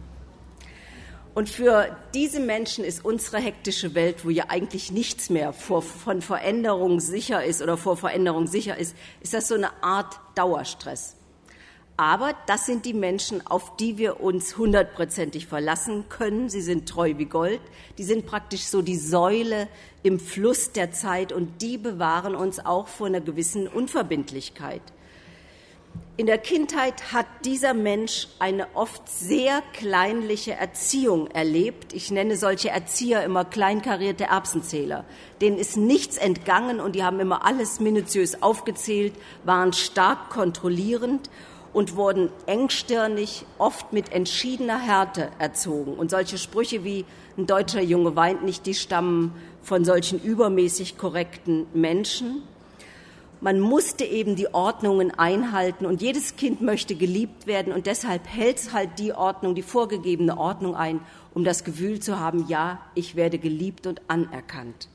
Und für diese Menschen ist unsere hektische Welt, wo ja eigentlich nichts mehr von Veränderung sicher ist oder vor Veränderung sicher ist das so eine Art Dauerstress. Aber das sind die Menschen, auf die wir uns 100%ig verlassen können. Sie sind treu wie Gold. Die sind praktisch so die Säule im Fluss der Zeit und die bewahren uns auch vor einer gewissen Unverbindlichkeit. In der Kindheit hat dieser Mensch eine oft sehr kleinliche Erziehung erlebt. Ich nenne solche Erzieher immer kleinkarierte Erbsenzähler. Denen ist nichts entgangen und die haben immer alles minutiös aufgezählt, waren stark kontrollierend und wurden engstirnig, oft mit entschiedener Härte erzogen. Und solche Sprüche wie ein deutscher Junge weint nicht, die stammen von solchen übermäßig korrekten Menschen. Man musste eben die Ordnungen einhalten und jedes Kind möchte geliebt werden und deshalb hält halt die Ordnung, die vorgegebene Ordnung ein, um das Gefühl zu haben, ja, ich werde geliebt und anerkannt.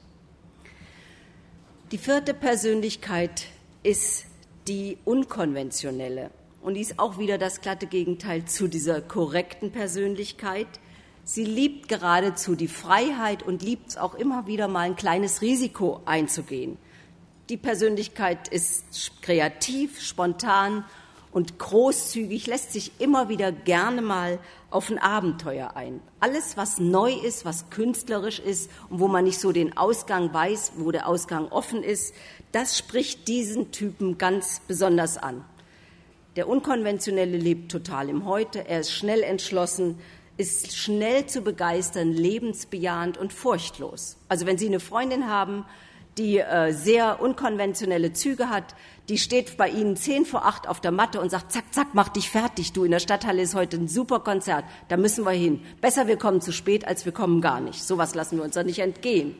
Die vierte Persönlichkeit ist die unkonventionelle und die ist auch wieder das glatte Gegenteil zu dieser korrekten Persönlichkeit. Sie liebt geradezu die Freiheit und liebt es auch immer wieder mal ein kleines Risiko einzugehen. Die Persönlichkeit ist kreativ, spontan und großzügig, lässt sich immer wieder gerne mal auf ein Abenteuer ein. Alles, was neu ist, was künstlerisch ist und wo man nicht so den Ausgang weiß, wo der Ausgang offen ist, das spricht diesen Typen ganz besonders an. Der Unkonventionelle lebt total im Heute, er ist schnell entschlossen, ist schnell zu begeistern, lebensbejahend und furchtlos. Also wenn Sie eine Freundin haben, die sehr unkonventionelle Züge hat, die steht bei Ihnen 7:50 auf der Matte und sagt, zack, zack, mach dich fertig, du, in der Stadthalle ist heute ein super Konzert, da müssen wir hin. Besser wir kommen zu spät, als wir kommen gar nicht. Sowas lassen wir uns doch nicht entgehen.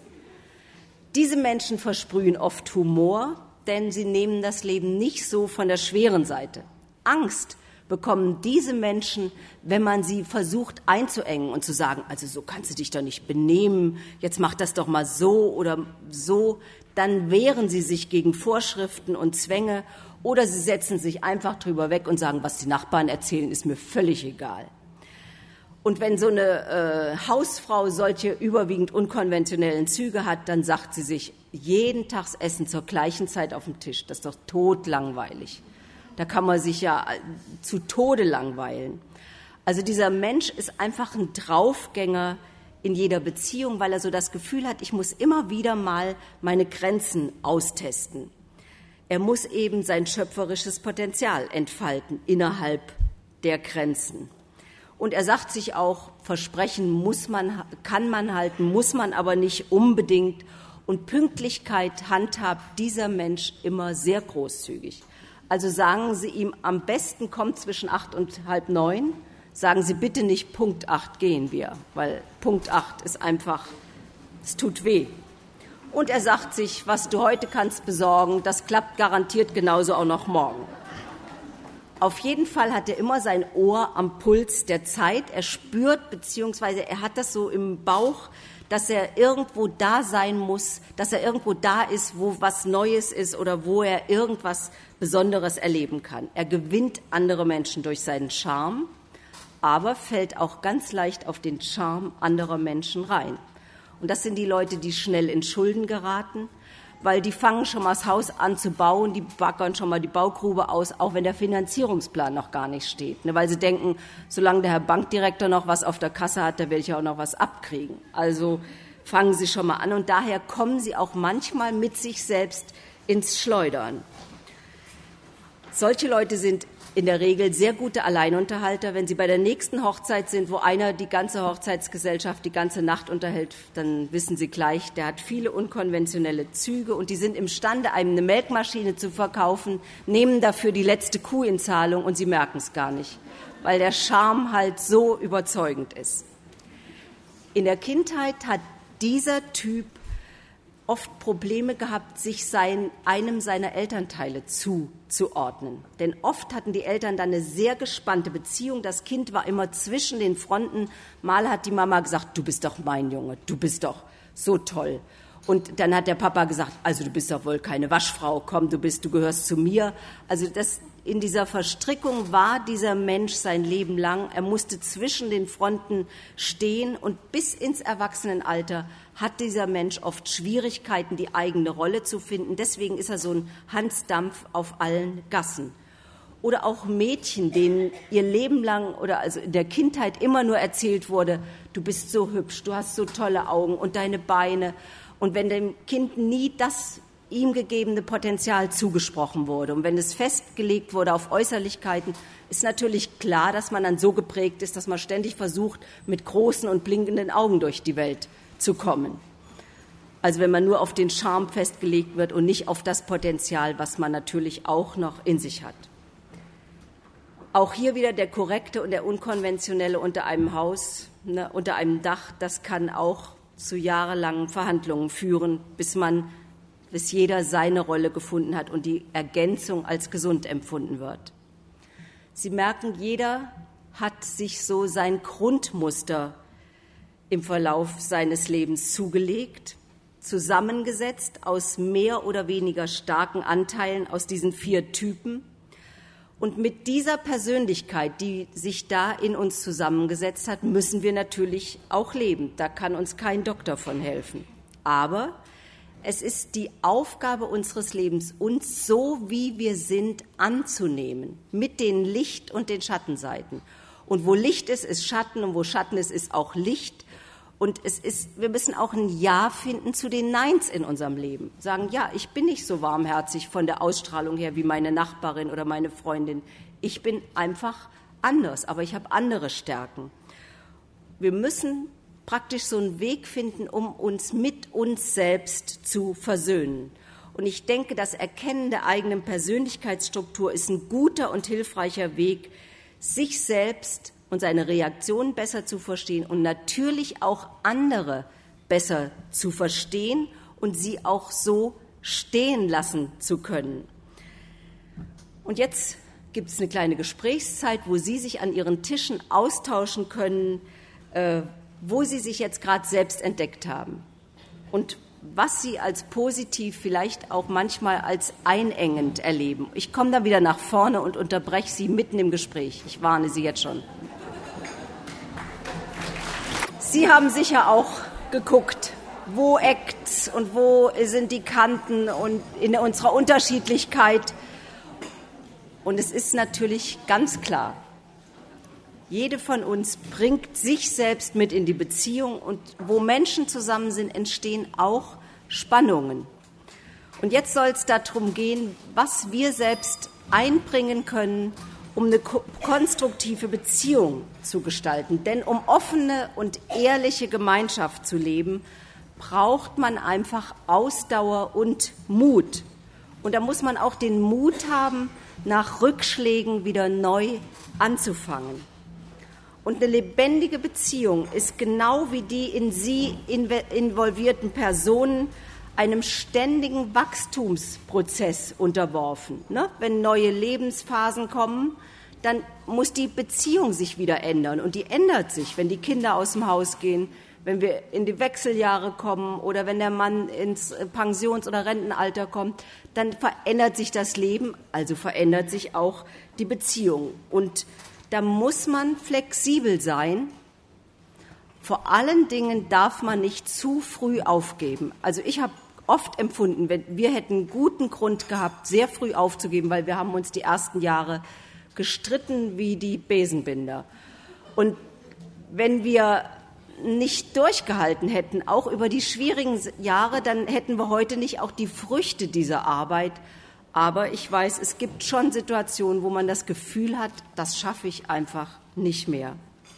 Diese Menschen versprühen oft Humor, denn sie nehmen das Leben nicht so von der schweren Seite. Angst bekommen diese Menschen, wenn man sie versucht einzuengen und zu sagen, also so kannst du dich doch nicht benehmen, jetzt mach das doch mal so oder so, dann wehren sie sich gegen Vorschriften und Zwänge oder sie setzen sich einfach drüber weg und sagen, was die Nachbarn erzählen, ist mir völlig egal. Und wenn so eine Hausfrau solche überwiegend unkonventionellen Züge hat, dann sagt sie sich, jeden Tag Essen zur gleichen Zeit auf dem Tisch, das ist doch totlangweilig. Da kann man sich ja zu Tode langweilen. Also dieser Mensch ist einfach ein Draufgänger in jeder Beziehung, weil er so das Gefühl hat, ich muss immer wieder mal meine Grenzen austesten. Er muss eben sein schöpferisches Potenzial entfalten innerhalb der Grenzen. Und er sagt sich auch, Versprechen kann man halten, muss man aber nicht unbedingt. Und Pünktlichkeit handhabt dieser Mensch immer sehr großzügig. Also sagen Sie ihm, am besten kommt zwischen 8 und halb 9. Sagen Sie bitte nicht, Punkt 8 gehen wir, weil Punkt 8 ist einfach, es tut weh. Und er sagt sich, was du heute kannst besorgen, das klappt garantiert genauso auch noch morgen. Auf jeden Fall hat er immer sein Ohr am Puls der Zeit. Er spürt, beziehungsweise er hat das so im Bauch, dass er irgendwo da sein muss, dass er irgendwo da ist, wo was Neues ist oder wo er irgendwas Besonderes erleben kann. Er gewinnt andere Menschen durch seinen Charme, aber fällt auch ganz leicht auf den Charme anderer Menschen rein. Und das sind die Leute, die schnell in Schulden geraten. weil die fangen schon mal das Haus an zu bauen, die baggern schon mal die Baugrube aus, auch wenn der Finanzierungsplan noch gar nicht steht. Ne? Weil sie denken, solange der Herr Bankdirektor noch was auf der Kasse hat, da werde ich auch noch was abkriegen. Also fangen sie schon mal an und daher kommen sie auch manchmal mit sich selbst ins Schleudern. Solche Leute sind in der Regel sehr gute Alleinunterhalter. Wenn sie bei der nächsten Hochzeit sind, wo einer die ganze Hochzeitsgesellschaft die ganze Nacht unterhält, dann wissen sie gleich, der hat viele unkonventionelle Züge und die sind imstande, einem eine Melkmaschine zu verkaufen, nehmen dafür die letzte Kuh in Zahlung und sie merken es gar nicht, weil der Charme halt so überzeugend ist. In der Kindheit hat dieser Typ oft Probleme gehabt, sich einem seiner Elternteile zuzuordnen. Denn oft hatten die Eltern dann eine sehr gespannte Beziehung. Das Kind war immer zwischen den Fronten. Mal hat die Mama gesagt, du bist doch mein Junge, du bist doch so toll. Und dann hat der Papa gesagt, also du bist doch wohl keine Waschfrau, komm, du gehörst zu mir. Also in dieser Verstrickung war dieser Mensch sein Leben lang. Er musste zwischen den Fronten stehen und bis ins Erwachsenenalter hat dieser Mensch oft Schwierigkeiten, die eigene Rolle zu finden. Deswegen ist er so ein Hansdampf auf allen Gassen. Oder auch Mädchen, denen ihr Leben lang oder also in der Kindheit immer nur erzählt wurde, du bist so hübsch, du hast so tolle Augen und deine Beine. Und wenn dem Kind nie das ihm gegebene Potenzial zugesprochen wurde und wenn es festgelegt wurde auf Äußerlichkeiten, ist natürlich klar, dass man dann so geprägt ist, dass man ständig versucht, mit großen und blinkenden Augen durch die Welt zu kommen. Also wenn man nur auf den Charme festgelegt wird und nicht auf das Potenzial, was man natürlich auch noch in sich hat. Auch hier wieder der korrekte und der unkonventionelle unter einem Haus, unter einem Dach, das kann auch zu jahrelangen Verhandlungen führen, bis jeder seine Rolle gefunden hat und die Ergänzung als gesund empfunden wird. Sie merken, jeder hat sich so sein Grundmuster im Verlauf seines Lebens zugelegt, zusammengesetzt aus mehr oder weniger starken Anteilen aus diesen 4 Typen. Und mit dieser Persönlichkeit, die sich da in uns zusammengesetzt hat, müssen wir natürlich auch leben. Da kann uns kein Doktor von helfen. Aber es ist die Aufgabe unseres Lebens, uns so, wie wir sind, anzunehmen, mit den Licht- und den Schattenseiten. Und wo Licht ist, ist Schatten, und wo Schatten ist, ist auch Licht. Und wir müssen auch ein Ja finden zu den Neins in unserem Leben. Sagen, ja, ich bin nicht so warmherzig von der Ausstrahlung her wie meine Nachbarin oder meine Freundin. Ich bin einfach anders, aber ich habe andere Stärken. Wir müssen praktisch so einen Weg finden, um uns mit uns selbst zu versöhnen. Und ich denke, das Erkennen der eigenen Persönlichkeitsstruktur ist ein guter und hilfreicher Weg, sich selbst und seine Reaktionen besser zu verstehen und natürlich auch andere besser zu verstehen und sie auch so stehen lassen zu können. Und jetzt gibt es eine kleine Gesprächszeit, wo Sie sich an Ihren Tischen austauschen können, wo Sie sich jetzt gerade selbst entdeckt haben und was Sie als positiv, vielleicht auch manchmal als einengend erleben. Ich komme dann wieder nach vorne und unterbreche Sie mitten im Gespräch. Ich warne Sie jetzt schon. Sie haben sicher auch geguckt, wo eckt's und wo sind die Kanten und in unserer Unterschiedlichkeit. Und es ist natürlich ganz klar, jede von uns bringt sich selbst mit in die Beziehung und wo Menschen zusammen sind, entstehen auch Spannungen. Und jetzt soll es darum gehen, was wir selbst einbringen können, um eine konstruktive Beziehung zu gestalten. Denn um offene und ehrliche Gemeinschaft zu leben, braucht man einfach Ausdauer und Mut. Und da muss man auch den Mut haben, nach Rückschlägen wieder neu anzufangen. Und eine lebendige Beziehung ist genau wie die in sie involvierten Personen einem ständigen Wachstumsprozess unterworfen. Wenn neue Lebensphasen kommen, dann muss die Beziehung sich wieder ändern. Und die ändert sich, wenn die Kinder aus dem Haus gehen, wenn wir in die Wechseljahre kommen oder wenn der Mann ins Pensions- oder Rentenalter kommt, dann verändert sich das Leben, also verändert sich auch die Beziehung. Und da muss man flexibel sein. Vor allen Dingen darf man nicht zu früh aufgeben. Also ich habe oft empfunden, wir hätten guten Grund gehabt, sehr früh aufzugeben, weil wir haben uns die ersten Jahre gestritten wie die Besenbinder. Und wenn wir nicht durchgehalten hätten, auch über die schwierigen Jahre, dann hätten wir heute nicht auch die Früchte dieser Arbeit. Aber ich weiß, es gibt schon Situationen, wo man das Gefühl hat, das schaffe ich einfach nicht mehr.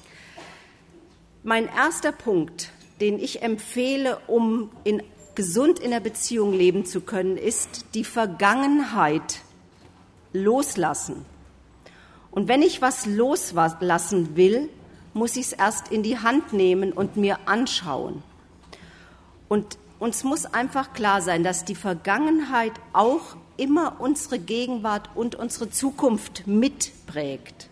Mein erster Punkt, den ich empfehle, um gesund in der Beziehung leben zu können, ist die Vergangenheit loslassen. Und wenn ich was loslassen will, muss ich es erst in die Hand nehmen und mir anschauen. Und uns muss einfach klar sein, dass die Vergangenheit auch immer unsere Gegenwart und unsere Zukunft mitprägt.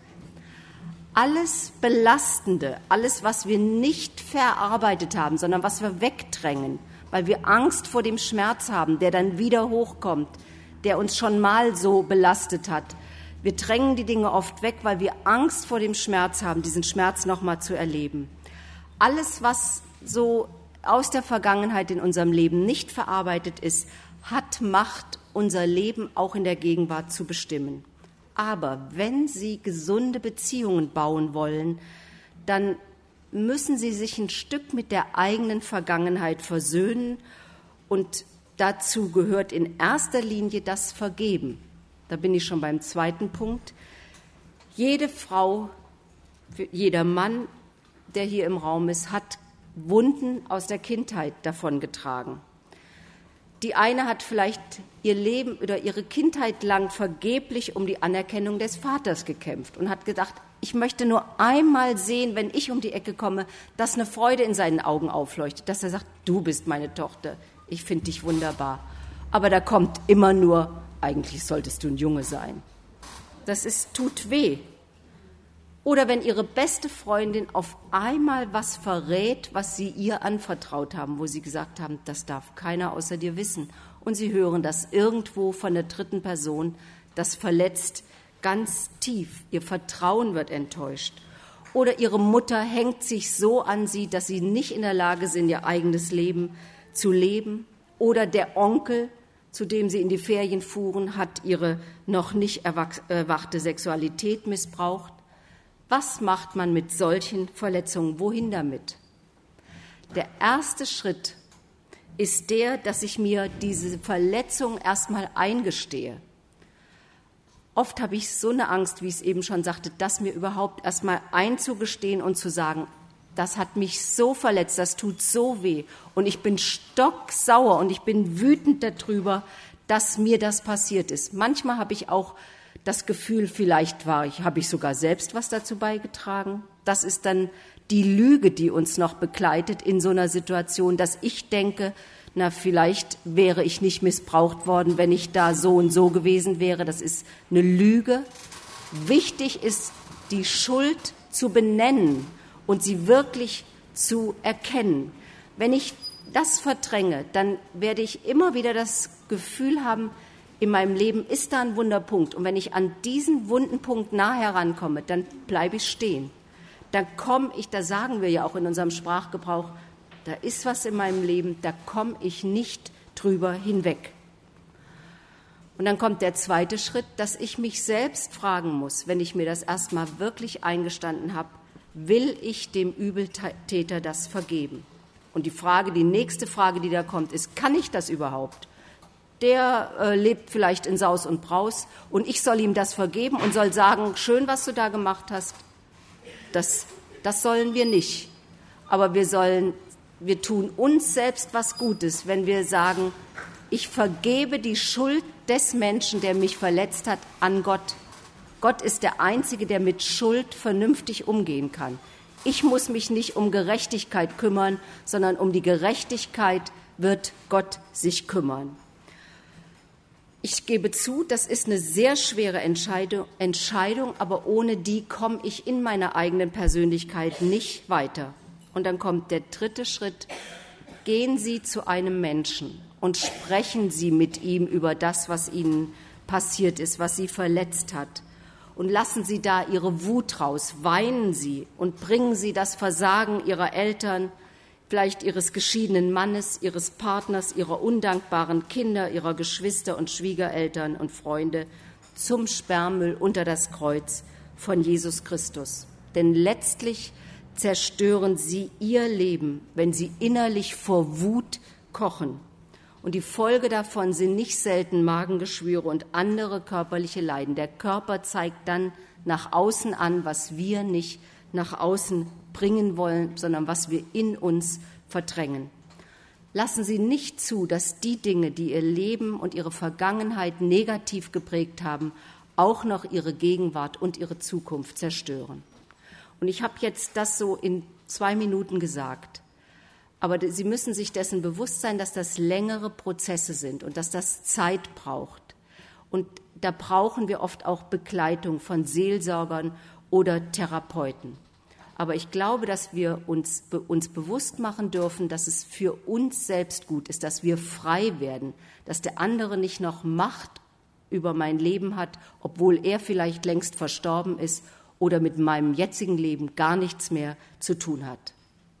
Alles Belastende, alles, was wir nicht verarbeitet haben, sondern was wir wegdrängen, weil wir Angst vor dem Schmerz haben, der dann wieder hochkommt, der uns schon mal so belastet hat. Wir drängen die Dinge oft weg, weil wir Angst vor dem Schmerz haben, diesen Schmerz noch mal zu erleben. Alles, was so aus der Vergangenheit in unserem Leben nicht verarbeitet ist, hat Macht, unser Leben auch in der Gegenwart zu bestimmen. Aber wenn Sie gesunde Beziehungen bauen wollen, dann müssen Sie sich ein Stück mit der eigenen Vergangenheit versöhnen. Und dazu gehört in erster Linie das Vergeben. Da bin ich schon beim zweiten Punkt. Jede Frau, jeder Mann, der hier im Raum ist, hat Wunden aus der Kindheit davongetragen. Die eine hat vielleicht ihr Leben oder ihre Kindheit lang vergeblich um die Anerkennung des Vaters gekämpft und hat gedacht, ich möchte nur einmal sehen, wenn ich um die Ecke komme, dass eine Freude in seinen Augen aufleuchtet, dass er sagt, du bist meine Tochter, ich finde dich wunderbar. Aber da kommt immer nur, eigentlich solltest du ein Junge sein. Tut weh. Oder wenn ihre beste Freundin auf einmal was verrät, was sie ihr anvertraut haben, wo sie gesagt haben, das darf keiner außer dir wissen. Und sie hören das irgendwo von der dritten Person, das verletzt ganz tief. Ihr Vertrauen wird enttäuscht. Oder ihre Mutter hängt sich so an sie, dass sie nicht in der Lage sind, ihr eigenes Leben zu leben. Oder der Onkel, zu dem sie in die Ferien fuhren, hat ihre noch nicht erwachte Sexualität missbraucht. Was macht man mit solchen Verletzungen? Wohin damit? Der erste Schritt ist der, dass ich mir diese Verletzung erstmal eingestehe. Oft habe ich so eine Angst, wie ich es eben schon sagte, das mir überhaupt erstmal einzugestehen und zu sagen, das hat mich so verletzt, das tut so weh und ich bin stocksauer und ich bin wütend darüber, dass mir das passiert ist. Manchmal habe ich auch das Gefühl, vielleicht habe ich sogar selbst was dazu beigetragen. Das ist dann die Lüge, die uns noch begleitet in so einer Situation, dass ich denke, na, vielleicht wäre ich nicht missbraucht worden, wenn ich da so und so gewesen wäre. Das ist eine Lüge. Wichtig ist, die Schuld zu benennen und sie wirklich zu erkennen. Wenn ich das verdränge, dann werde ich immer wieder das Gefühl haben, in meinem Leben ist da ein Wunderpunkt. Und wenn ich an diesen wunden Punkt nah herankomme, dann bleibe ich stehen. Dann komme ich, da sagen wir ja auch in unserem Sprachgebrauch, da ist was in meinem Leben, da komme ich nicht drüber hinweg. Und dann kommt der zweite Schritt, dass ich mich selbst fragen muss, wenn ich mir das erstmal wirklich eingestanden habe, will ich dem Übeltäter das vergeben? Und die nächste Frage, die da kommt, ist, kann ich das überhaupt? Der lebt vielleicht in Saus und Braus und ich soll ihm das vergeben und soll sagen, schön, was du da gemacht hast. Das sollen wir nicht. Aber wir tun uns selbst was Gutes, wenn wir sagen, ich vergebe die Schuld des Menschen, der mich verletzt hat, an Gott. Gott ist der Einzige, der mit Schuld vernünftig umgehen kann. Ich muss mich nicht um Gerechtigkeit kümmern, sondern um die Gerechtigkeit wird Gott sich kümmern. Ich gebe zu, das ist eine sehr schwere Entscheidung, aber ohne die komme ich in meiner eigenen Persönlichkeit nicht weiter. Und dann kommt der dritte Schritt. Gehen Sie zu einem Menschen und sprechen Sie mit ihm über das, was Ihnen passiert ist, was Sie verletzt hat. Und lassen Sie da Ihre Wut raus, weinen Sie und bringen Sie das Versagen Ihrer Eltern, vielleicht Ihres geschiedenen Mannes, Ihres Partners, Ihrer undankbaren Kinder, Ihrer Geschwister und Schwiegereltern und Freunde zum Sperrmüll unter das Kreuz von Jesus Christus. Denn letztlich zerstören sie ihr Leben, wenn sie innerlich vor Wut kochen. Und die Folge davon sind nicht selten Magengeschwüre und andere körperliche Leiden. Der Körper zeigt dann nach außen an, was wir nicht nach außen bringen wollen, sondern was wir in uns verdrängen. Lassen Sie nicht zu, dass die Dinge, die Ihr Leben und Ihre Vergangenheit negativ geprägt haben, auch noch Ihre Gegenwart und Ihre Zukunft zerstören. Und ich habe jetzt das so in 2 Minuten gesagt. Aber Sie müssen sich dessen bewusst sein, dass das längere Prozesse sind und dass das Zeit braucht. Und da brauchen wir oft auch Begleitung von Seelsorgern oder Therapeuten. Aber ich glaube, dass wir uns bewusst machen dürfen, dass es für uns selbst gut ist, dass wir frei werden, dass der andere nicht noch Macht über mein Leben hat, obwohl er vielleicht längst verstorben ist oder mit meinem jetzigen Leben gar nichts mehr zu tun hat.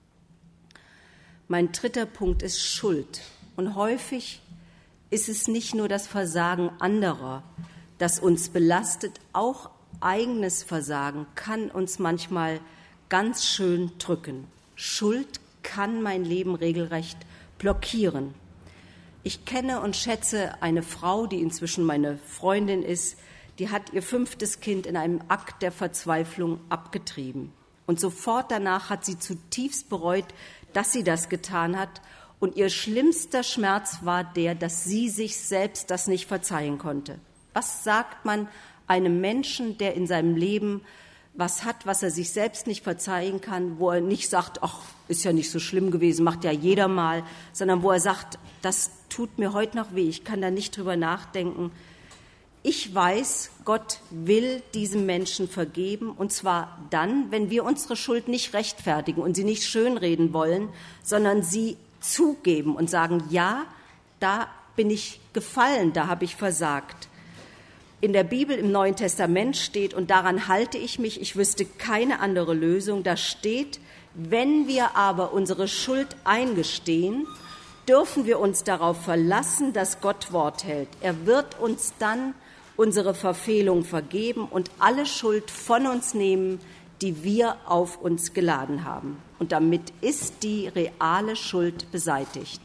Mein 3. Punkt ist Schuld. Und häufig ist es nicht nur das Versagen anderer, das uns belastet, auch eigenes Versagen kann uns manchmal ganz schön drücken. Schuld kann mein Leben regelrecht blockieren. Ich kenne und schätze eine Frau, die inzwischen meine Freundin ist, die hat ihr 5. Kind in einem Akt der Verzweiflung abgetrieben. Und sofort danach hat sie zutiefst bereut, dass sie das getan hat. Und ihr schlimmster Schmerz war der, dass sie sich selbst das nicht verzeihen konnte. Was sagt man einem Menschen, der in seinem Leben was hat, was er sich selbst nicht verzeihen kann, wo er nicht sagt, ach, ist ja nicht so schlimm gewesen, macht ja jeder mal, sondern wo er sagt, das tut mir heute noch weh, ich kann da nicht drüber nachdenken. Ich weiß, Gott will diesem Menschen vergeben, und zwar dann, wenn wir unsere Schuld nicht rechtfertigen und sie nicht schönreden wollen, sondern sie zugeben und sagen, ja, da bin ich gefallen, da habe ich versagt. In der Bibel im Neuen Testament steht, und daran halte ich mich, ich wüsste keine andere Lösung, da steht, wenn wir aber unsere Schuld eingestehen, dürfen wir uns darauf verlassen, dass Gott Wort hält. Er wird uns dann unsere Verfehlung vergeben und alle Schuld von uns nehmen, die wir auf uns geladen haben. Und damit ist die reale Schuld beseitigt.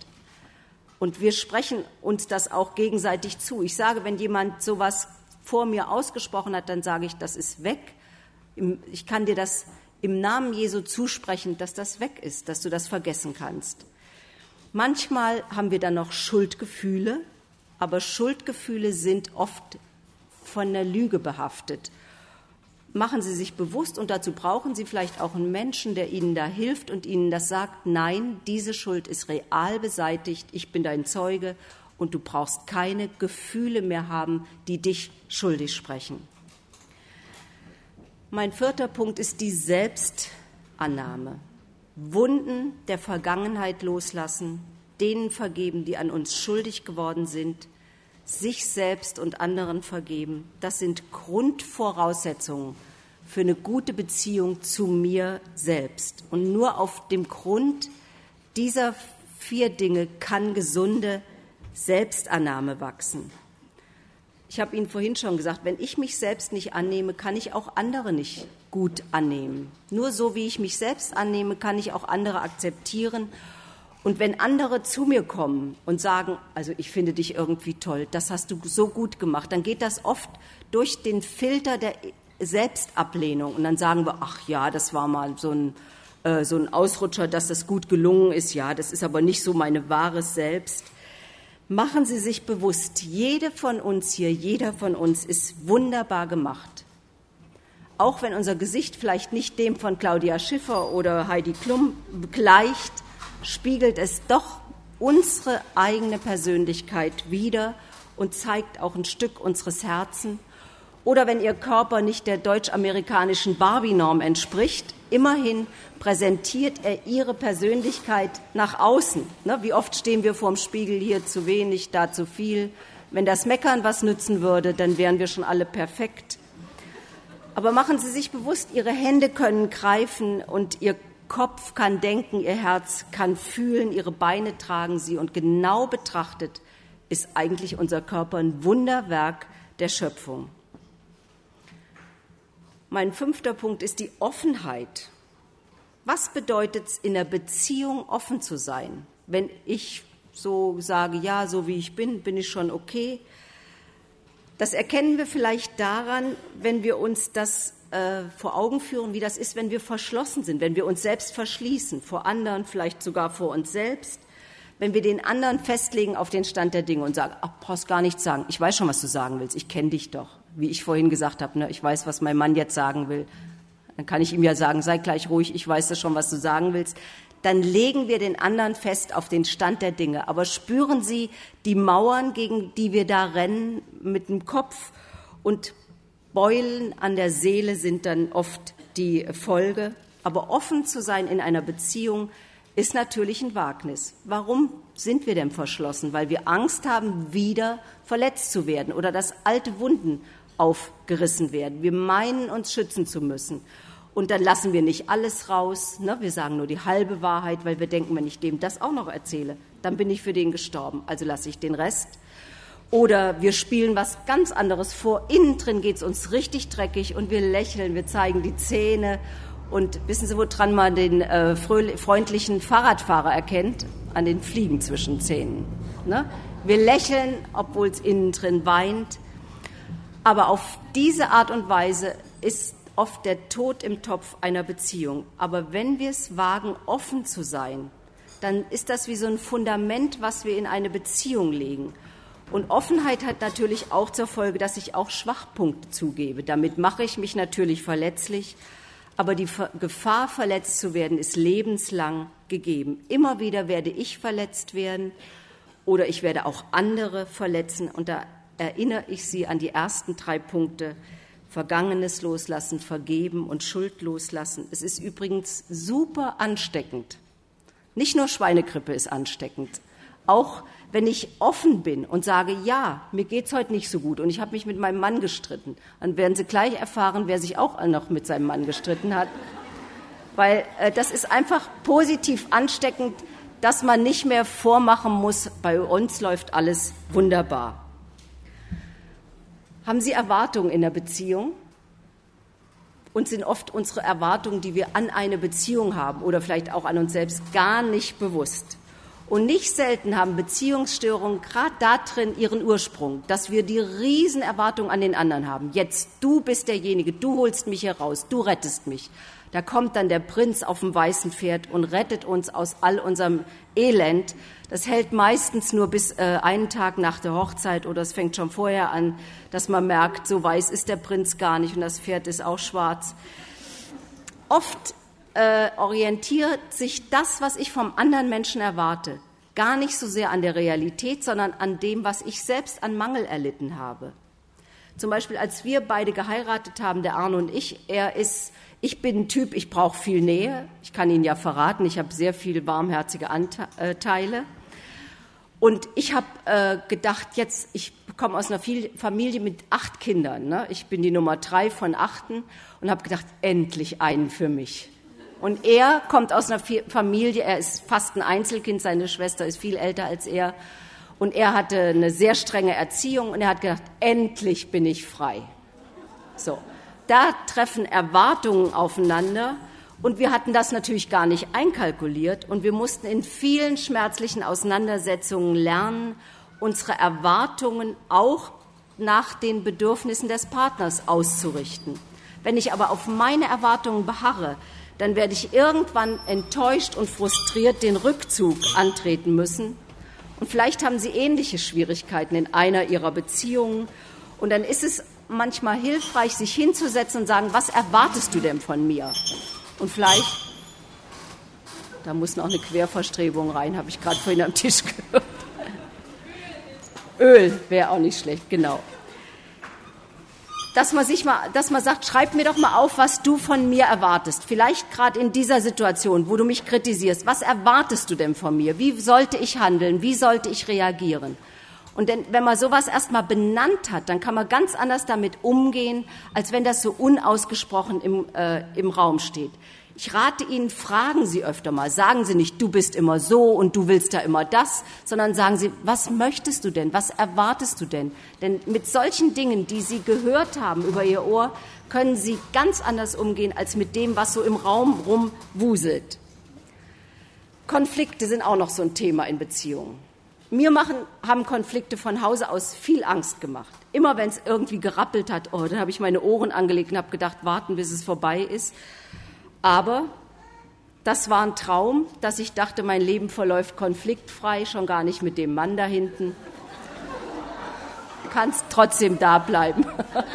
Und wir sprechen uns das auch gegenseitig zu. Ich sage, wenn jemand sowas vor mir ausgesprochen hat, dann sage ich, das ist weg. Ich kann dir das im Namen Jesu zusprechen, dass das weg ist, dass du das vergessen kannst. Manchmal haben wir dann noch Schuldgefühle, aber Schuldgefühle sind oft von der Lüge behaftet. Machen Sie sich bewusst, und dazu brauchen Sie vielleicht auch einen Menschen, der Ihnen da hilft und Ihnen das sagt, nein, diese Schuld ist real beseitigt, ich bin dein Zeuge und du brauchst keine Gefühle mehr haben, die dich schuldig sprechen. Mein 4. Punkt ist die Selbstannahme. Wunden der Vergangenheit loslassen, denen vergeben, die an uns schuldig geworden sind, sich selbst und anderen vergeben. Das sind Grundvoraussetzungen für eine gute Beziehung zu mir selbst. Und nur auf dem Grund dieser 4 Dinge kann gesunde Selbstannahme wachsen. Ich habe Ihnen vorhin schon gesagt, wenn ich mich selbst nicht annehme, kann ich auch andere nicht gut annehmen. Nur so, wie ich mich selbst annehme, kann ich auch andere akzeptieren. Und wenn andere zu mir kommen und sagen, also ich finde dich irgendwie toll, das hast du so gut gemacht, dann geht das oft durch den Filter der Selbstablehnung. Und dann sagen wir, ach ja, das war mal so ein Ausrutscher, dass das gut gelungen ist. Ja, das ist aber nicht so meine wahres Selbst. Machen Sie sich bewusst, jede von uns hier, jeder von uns ist wunderbar gemacht. Auch wenn unser Gesicht vielleicht nicht dem von Claudia Schiffer oder Heidi Klum gleicht, spiegelt es doch unsere eigene Persönlichkeit wider und zeigt auch ein Stück unseres Herzens. Oder wenn Ihr Körper nicht der deutsch-amerikanischen Barbie-Norm entspricht, immerhin präsentiert er Ihre Persönlichkeit nach außen. Wie oft stehen wir vorm Spiegel, hier zu wenig, da zu viel. Wenn das Meckern was nützen würde, dann wären wir schon alle perfekt. Aber machen Sie sich bewusst, Ihre Hände können greifen und Ihr Kopf kann denken, ihr Herz kann fühlen, ihre Beine tragen sie. Und genau betrachtet ist eigentlich unser Körper ein Wunderwerk der Schöpfung. Mein 5. Punkt ist die Offenheit. Was bedeutet es, in der Beziehung offen zu sein? Wenn ich so sage, ja, so wie ich bin, bin ich schon okay. Das erkennen wir vielleicht daran, wenn wir uns das vor Augen führen, wie das ist, wenn wir verschlossen sind, wenn wir uns selbst verschließen, vor anderen, vielleicht sogar vor uns selbst, wenn wir den anderen festlegen auf den Stand der Dinge und sagen, ach, brauchst gar nichts sagen, ich weiß schon, was du sagen willst, ich kenne dich doch, wie ich vorhin gesagt habe, ne? Ich weiß, was mein Mann jetzt sagen will, dann kann ich ihm ja sagen, sei gleich ruhig, ich weiß das schon, was du sagen willst. Dann legen wir den anderen fest auf den Stand der Dinge. Aber spüren Sie die Mauern, gegen die wir da rennen, mit dem Kopf, und Beulen an der Seele sind dann oft die Folge. Aber offen zu sein in einer Beziehung ist natürlich ein Wagnis. Warum sind wir denn verschlossen? Weil wir Angst haben, wieder verletzt zu werden oder dass alte Wunden aufgerissen werden. Wir meinen, uns schützen zu müssen. Und dann lassen wir nicht alles raus. Ne? Wir sagen nur die halbe Wahrheit, weil wir denken, wenn ich dem das auch noch erzähle, dann bin ich für den gestorben. Also lasse ich den Rest. Oder wir spielen was ganz anderes vor. Innen drin geht es uns richtig dreckig und wir lächeln, wir zeigen die Zähne. Und wissen Sie, woran man den freundlichen Fahrradfahrer erkennt? An den Fliegen zwischen Zähnen. Ne? Wir lächeln, obwohl es innen drin weint. Aber auf diese Art und Weise ist oft der Tod im Topf einer Beziehung. Aber wenn wir es wagen, offen zu sein, dann ist das wie so ein Fundament, was wir in eine Beziehung legen. Und Offenheit hat natürlich auch zur Folge, dass ich auch Schwachpunkte zugebe. Damit mache ich mich natürlich verletzlich, aber die Gefahr, verletzt zu werden, ist lebenslang gegeben. Immer wieder werde ich verletzt werden oder ich werde auch andere verletzen. Und da erinnere ich Sie an die ersten 3 Punkte: Vergangenes loslassen, vergeben und Schuld loslassen. Es ist übrigens super ansteckend. Nicht nur Schweinegrippe ist ansteckend. Auch wenn ich offen bin und sage, ja, mir geht's heute nicht so gut und ich habe mich mit meinem Mann gestritten, dann werden Sie gleich erfahren, wer sich auch noch mit seinem Mann gestritten hat. Weil das ist einfach positiv ansteckend, dass man nicht mehr vormachen muss, bei uns läuft alles wunderbar. Haben Sie Erwartungen in der Beziehung? Uns sind oft unsere Erwartungen, die wir an eine Beziehung haben oder vielleicht auch an uns selbst, gar nicht bewusst. Und nicht selten haben Beziehungsstörungen gerade da drin ihren Ursprung, dass wir die Riesenerwartung an den anderen haben. Jetzt, du bist derjenige, du holst mich hier raus, du rettest mich. Da kommt dann der Prinz auf dem weißen Pferd und rettet uns aus all unserem Elend. Das hält meistens nur bis einen Tag nach der Hochzeit oder es fängt schon vorher an, dass man merkt, so weiß ist der Prinz gar nicht und das Pferd ist auch schwarz. Oft orientiert sich das, was ich vom anderen Menschen erwarte, gar nicht so sehr an der Realität, sondern an dem, was ich selbst an Mangel erlitten habe. Zum Beispiel, als wir beide geheiratet haben, der Arno und ich, ich bin ein Typ, ich brauche viel Nähe. Ich kann Ihnen ja verraten, ich habe sehr viele warmherzige Anteile. Und ich habe gedacht, jetzt, ich komme aus einer Familie mit 8 Kindern. Ne? Ich bin die Nummer 3 von 8 und habe gedacht, endlich einen für mich. Und er kommt aus einer Familie, er ist fast ein Einzelkind, seine Schwester ist viel älter als er. Und er hatte eine sehr strenge Erziehung und er hat gedacht, endlich bin ich frei. So, da treffen Erwartungen aufeinander und wir hatten das natürlich gar nicht einkalkuliert und wir mussten in vielen schmerzlichen Auseinandersetzungen lernen, unsere Erwartungen auch nach den Bedürfnissen des Partners auszurichten. Wenn ich aber auf meine Erwartungen beharre, dann werde ich irgendwann enttäuscht und frustriert den Rückzug antreten müssen. Und vielleicht haben Sie ähnliche Schwierigkeiten in einer Ihrer Beziehungen. Und dann ist es manchmal hilfreich, sich hinzusetzen und sagen, was erwartest du denn von mir? Und vielleicht, da muss noch eine Querverstrebung rein, habe ich gerade vorhin am Tisch gehört. Öl wäre auch nicht schlecht, genau. Dass man sagt, schreib mir doch mal auf, was du von mir erwartest. Vielleicht gerade in dieser Situation, wo du mich kritisierst. Was erwartest du denn von mir? Wie sollte ich handeln? Wie sollte ich reagieren? Und denn, wenn man sowas erstmal benannt hat, dann kann man ganz anders damit umgehen, als wenn das so unausgesprochen im Raum steht. Ich rate Ihnen, fragen Sie öfter mal. Sagen Sie nicht, du bist immer so und du willst da immer das, sondern sagen Sie, was möchtest du denn? Was erwartest du denn? Denn mit solchen Dingen, die Sie gehört haben über Ihr Ohr, können Sie ganz anders umgehen als mit dem, was so im Raum rumwuselt. Konflikte sind auch noch so ein Thema in Beziehungen. Haben Konflikte von Hause aus viel Angst gemacht. Immer wenn es irgendwie gerappelt hat, dann habe ich meine Ohren angelegt und habe gedacht, warten, bis es vorbei ist. Aber das war ein Traum, dass ich dachte, mein Leben verläuft konfliktfrei, schon gar nicht mit dem Mann da hinten. Du kannst trotzdem da bleiben.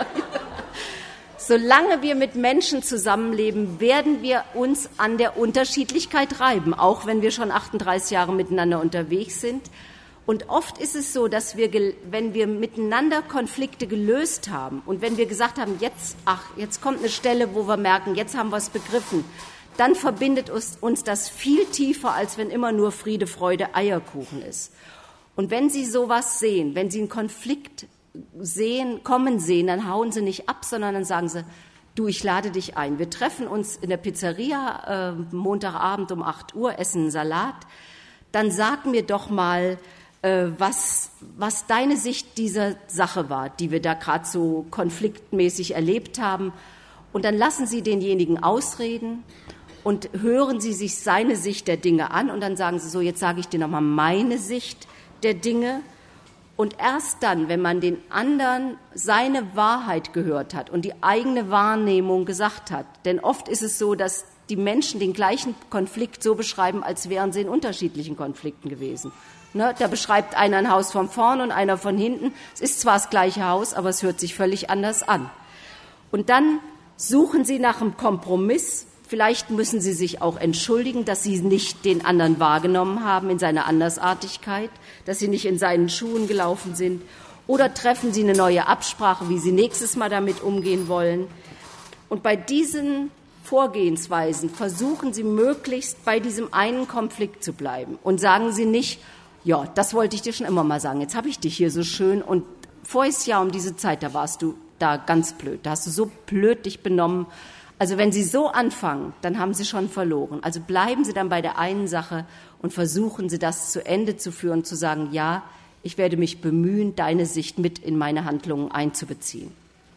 Solange wir mit Menschen zusammenleben, werden wir uns an der Unterschiedlichkeit reiben, auch wenn wir schon 38 Jahre miteinander unterwegs sind. Und oft ist es so, dass wenn wir miteinander Konflikte gelöst haben und wenn wir gesagt haben, jetzt kommt eine Stelle, wo wir merken, jetzt haben wir es begriffen, dann verbindet uns das viel tiefer, als wenn immer nur Friede, Freude, Eierkuchen ist. Und wenn Sie sowas sehen, wenn Sie einen Konflikt kommen sehen, dann hauen Sie nicht ab, sondern dann sagen Sie, du, ich lade dich ein. Wir treffen uns in der Pizzeria Montagabend um 8 Uhr, essen einen Salat. Dann sag mir doch mal, was deine Sicht dieser Sache war, die wir da gerade so konfliktmäßig erlebt haben. Und dann lassen Sie denjenigen ausreden und hören Sie sich seine Sicht der Dinge an. Und dann sagen Sie so, jetzt sage ich dir nochmal meine Sicht der Dinge. Und erst dann, wenn man den anderen seine Wahrheit gehört hat und die eigene Wahrnehmung gesagt hat, denn oft ist es so, dass die Menschen den gleichen Konflikt so beschreiben, als wären sie in unterschiedlichen Konflikten gewesen. Ne, da beschreibt einer ein Haus von vorne und einer von hinten. Es ist zwar das gleiche Haus, aber es hört sich völlig anders an. Und dann suchen Sie nach einem Kompromiss. Vielleicht müssen Sie sich auch entschuldigen, dass Sie nicht den anderen wahrgenommen haben in seiner Andersartigkeit, dass Sie nicht in seinen Schuhen gelaufen sind. Oder treffen Sie eine neue Absprache, wie Sie nächstes Mal damit umgehen wollen. Und bei diesen Vorgehensweisen versuchen Sie möglichst bei diesem einen Konflikt zu bleiben. Und sagen Sie nicht, ja, das wollte ich dir schon immer mal sagen, jetzt habe ich dich hier so schön und voriges Jahr um diese Zeit, da warst du da ganz blöd, da hast du so blöd dich benommen. Also wenn Sie so anfangen, dann haben Sie schon verloren. Also bleiben Sie dann bei der einen Sache und versuchen Sie das zu Ende zu führen, zu sagen, ja, ich werde mich bemühen, deine Sicht mit in meine Handlungen einzubeziehen.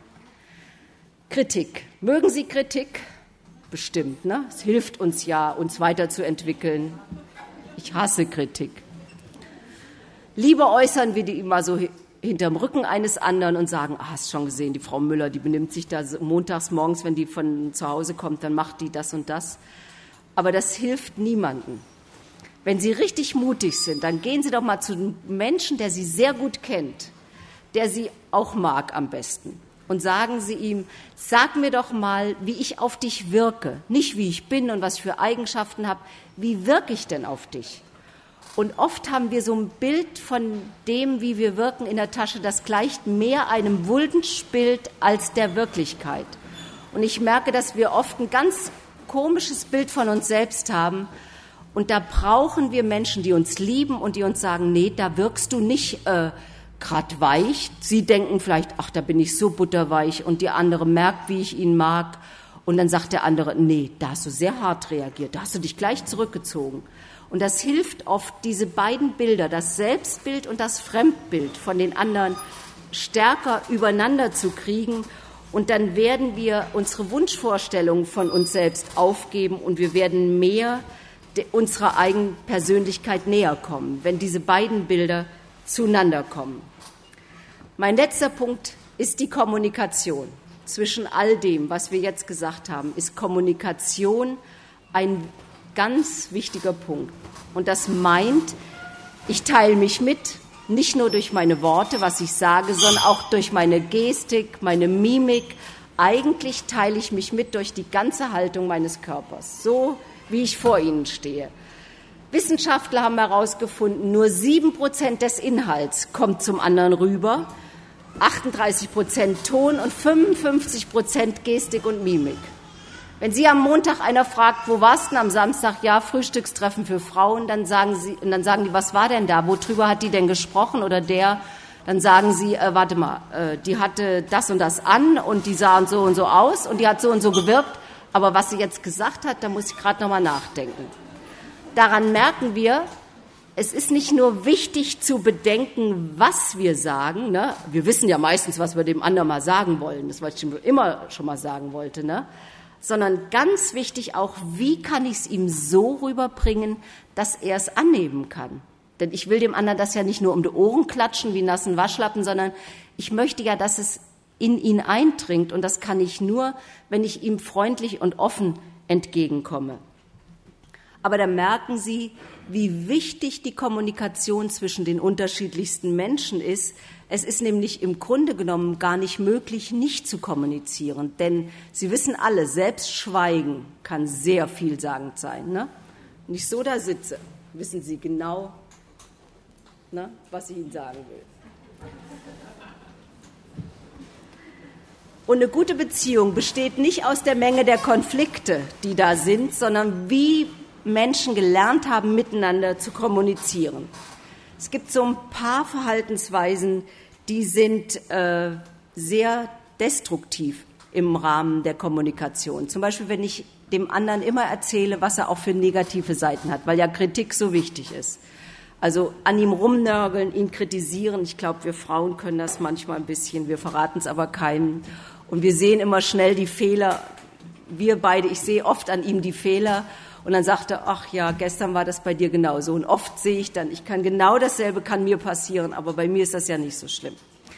Kritik. Mögen Sie Kritik? Bestimmt, ne? Es hilft uns ja, uns weiterzuentwickeln. Ich hasse Kritik. Lieber äußern wir die immer so hinterm Rücken eines anderen und sagen, hast schon gesehen, die Frau Müller, die benimmt sich da montags morgens, wenn die von zu Hause kommt, dann macht die das und das. Aber das hilft niemandem. Wenn Sie richtig mutig sind, dann gehen Sie doch mal zu einem Menschen, der Sie sehr gut kennt, der Sie auch mag am besten. Und sagen Sie ihm, sag mir doch mal, wie ich auf dich wirke. Nicht, wie ich bin und was ich für Eigenschaften habe. Wie wirke ich denn auf dich? Und oft haben wir so ein Bild von dem, wie wir wirken in der Tasche, das gleicht mehr einem Wunschbild als der Wirklichkeit. Und ich merke, dass wir oft ein ganz komisches Bild von uns selbst haben. Und da brauchen wir Menschen, die uns lieben und die uns sagen, nee, da wirkst du nicht grad weich. Sie denken vielleicht, ach, da bin ich so butterweich und die andere merkt, wie ich ihn mag. Und dann sagt der andere, nee, da hast du sehr hart reagiert, da hast du dich gleich zurückgezogen. Und das hilft oft, diese beiden Bilder, das Selbstbild und das Fremdbild von den anderen stärker übereinander zu kriegen. Und dann werden wir unsere Wunschvorstellungen von uns selbst aufgeben und wir werden mehr unserer eigenen Persönlichkeit näher kommen, wenn diese beiden Bilder zueinander kommen. Mein letzter Punkt ist die Kommunikation. Zwischen all dem, was wir jetzt gesagt haben, ist Kommunikation ein ganz wichtiger Punkt. Und das meint, ich teile mich mit, nicht nur durch meine Worte, was ich sage, sondern auch durch meine Gestik, meine Mimik. Eigentlich teile ich mich mit durch die ganze Haltung meines Körpers, so wie ich vor Ihnen stehe. Wissenschaftler haben herausgefunden, nur 7% des Inhalts kommt zum anderen rüber, 38% Ton und 55% Gestik und Mimik. Wenn Sie am Montag einer fragt, wo warst du denn am Samstag? Ja, Frühstückstreffen für Frauen, dann sagen die, was war denn da? Worüber hat die denn gesprochen oder der? Dann sagen Sie, warte mal, die hatte das und das an und die sah und so aus und die hat so und so gewirkt. Aber was sie jetzt gesagt hat, da muss ich gerade noch mal nachdenken. Daran merken wir, es ist nicht nur wichtig zu bedenken, was wir sagen. Ne? Wir wissen ja meistens, was wir dem anderen mal sagen wollen. Das, was ich immer schon mal sagen wollte. Ne? Sondern ganz wichtig auch, wie kann ich es ihm so rüberbringen, dass er es annehmen kann. Denn ich will dem anderen das ja nicht nur um die Ohren klatschen wie nassen Waschlappen, sondern ich möchte ja, dass es in ihn eindringt. Und das kann ich nur, wenn ich ihm freundlich und offen entgegenkomme. Aber da merken Sie, wie wichtig die Kommunikation zwischen den unterschiedlichsten Menschen ist. Es ist nämlich im Grunde genommen gar nicht möglich, nicht zu kommunizieren. Denn Sie wissen alle, selbst Schweigen kann sehr vielsagend sein. Ne? Wenn ich so da sitze, wissen Sie genau, ne, was ich Ihnen sagen will. Und eine gute Beziehung besteht nicht aus der Menge der Konflikte, die da sind, sondern wie Menschen gelernt haben, miteinander zu kommunizieren. Es gibt so ein paar Verhaltensweisen, die sind sehr destruktiv im Rahmen der Kommunikation. Zum Beispiel, wenn ich dem anderen immer erzähle, was er auch für negative Seiten hat, weil ja Kritik so wichtig ist. Also an ihm rumnörgeln, ihn kritisieren. Ich glaube, wir Frauen können das manchmal ein bisschen, wir verraten es aber keinem. Und wir sehen immer schnell die Fehler, wir beide, ich sehe oft an ihm die Fehler. Und dann sagt er, ach ja, gestern war das bei dir genauso. Und oft sehe ich dann, ich kann genau dasselbe, kann mir passieren, aber bei mir ist das ja nicht so schlimm.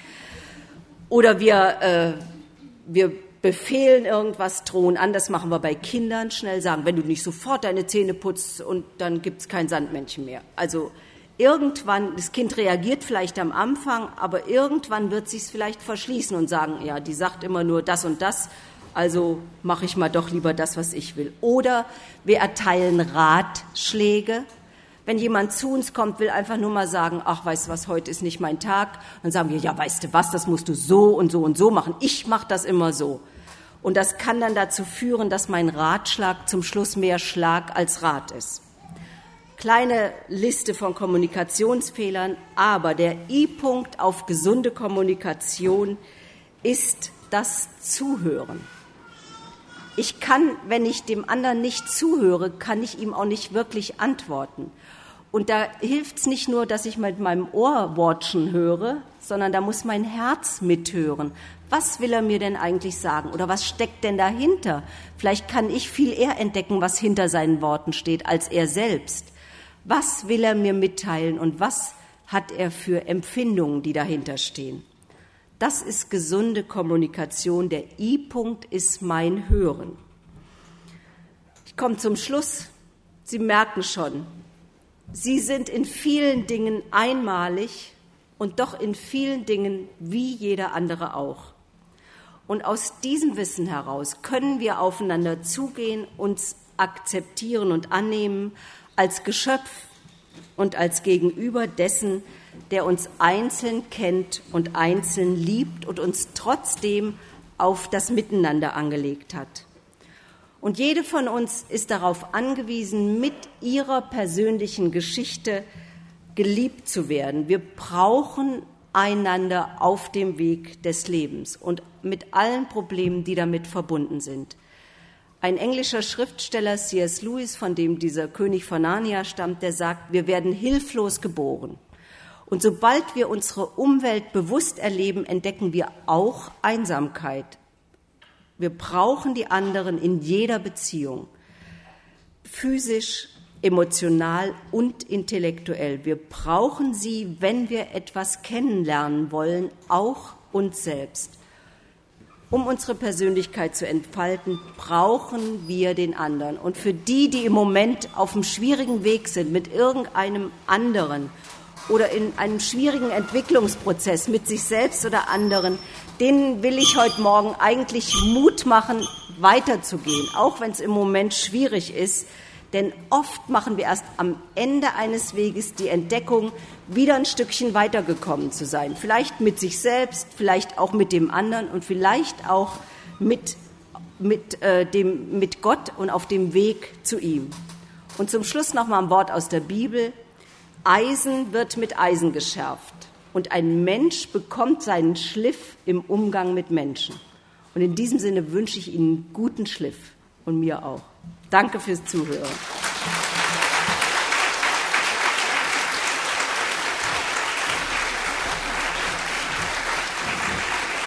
Oder wir befehlen irgendwas, drohen an, das machen wir bei Kindern, schnell sagen, wenn du nicht sofort deine Zähne putzt und dann gibt es kein Sandmännchen mehr. Also irgendwann, das Kind reagiert vielleicht am Anfang, aber irgendwann wird sich es vielleicht verschließen und sagen, ja, die sagt immer nur das und das, also mache ich mal doch lieber das, was ich will. Oder wir erteilen Ratschläge. Wenn jemand zu uns kommt, will einfach nur mal sagen, ach, weißt du was, heute ist nicht mein Tag. Dann sagen wir, ja, weißt du was, das musst du so und so und so machen. Ich mache das immer so. Und das kann dann dazu führen, dass mein Ratschlag zum Schluss mehr Schlag als Rat ist. Kleine Liste von Kommunikationsfehlern, aber der I-Punkt auf gesunde Kommunikation ist das Zuhören. Ich kann, wenn ich dem anderen nicht zuhöre, kann ich ihm auch nicht wirklich antworten. Und da hilft es nicht nur, dass ich mit meinem Ohr watchen höre, sondern da muss mein Herz mithören. Was will er mir denn eigentlich sagen? Oder was steckt denn dahinter? Vielleicht kann ich viel eher entdecken, was hinter seinen Worten steht, als er selbst. Was will er mir mitteilen und was hat er für Empfindungen, die dahinter stehen? Das ist gesunde Kommunikation. Der I-Punkt ist mein Hören. Ich komme zum Schluss. Sie merken schon, Sie sind in vielen Dingen einmalig und doch in vielen Dingen wie jeder andere auch. Und aus diesem Wissen heraus können wir aufeinander zugehen, uns akzeptieren und annehmen als Geschöpf und als Gegenüber dessen, der uns einzeln kennt und einzeln liebt und uns trotzdem auf das Miteinander angelegt hat. Und jede von uns ist darauf angewiesen, mit ihrer persönlichen Geschichte geliebt zu werden. Wir brauchen einander auf dem Weg des Lebens und mit allen Problemen, die damit verbunden sind. Ein englischer Schriftsteller, C.S. Lewis, von dem dieser König von Narnia stammt, der sagt, wir werden hilflos geboren. Und sobald wir unsere Umwelt bewusst erleben, entdecken wir auch Einsamkeit. Wir brauchen die anderen in jeder Beziehung, physisch, emotional und intellektuell. Wir brauchen sie, wenn wir etwas kennenlernen wollen, auch uns selbst. Um unsere Persönlichkeit zu entfalten, brauchen wir den anderen. Und für die, die im Moment auf einem schwierigen Weg sind mit irgendeinem anderen oder in einem schwierigen Entwicklungsprozess mit sich selbst oder anderen, denen will ich heute Morgen eigentlich Mut machen, weiterzugehen, auch wenn es im Moment schwierig ist. Denn oft machen wir erst am Ende eines Weges die Entdeckung, wieder ein Stückchen weitergekommen zu sein. Vielleicht mit sich selbst, vielleicht auch mit dem anderen und vielleicht auch mit Gott und auf dem Weg zu ihm. Und zum Schluss noch mal ein Wort aus der Bibel. Eisen wird mit Eisen geschärft und ein Mensch bekommt seinen Schliff im Umgang mit Menschen. Und in diesem Sinne wünsche ich Ihnen guten Schliff. und mir auch. Danke fürs Zuhören.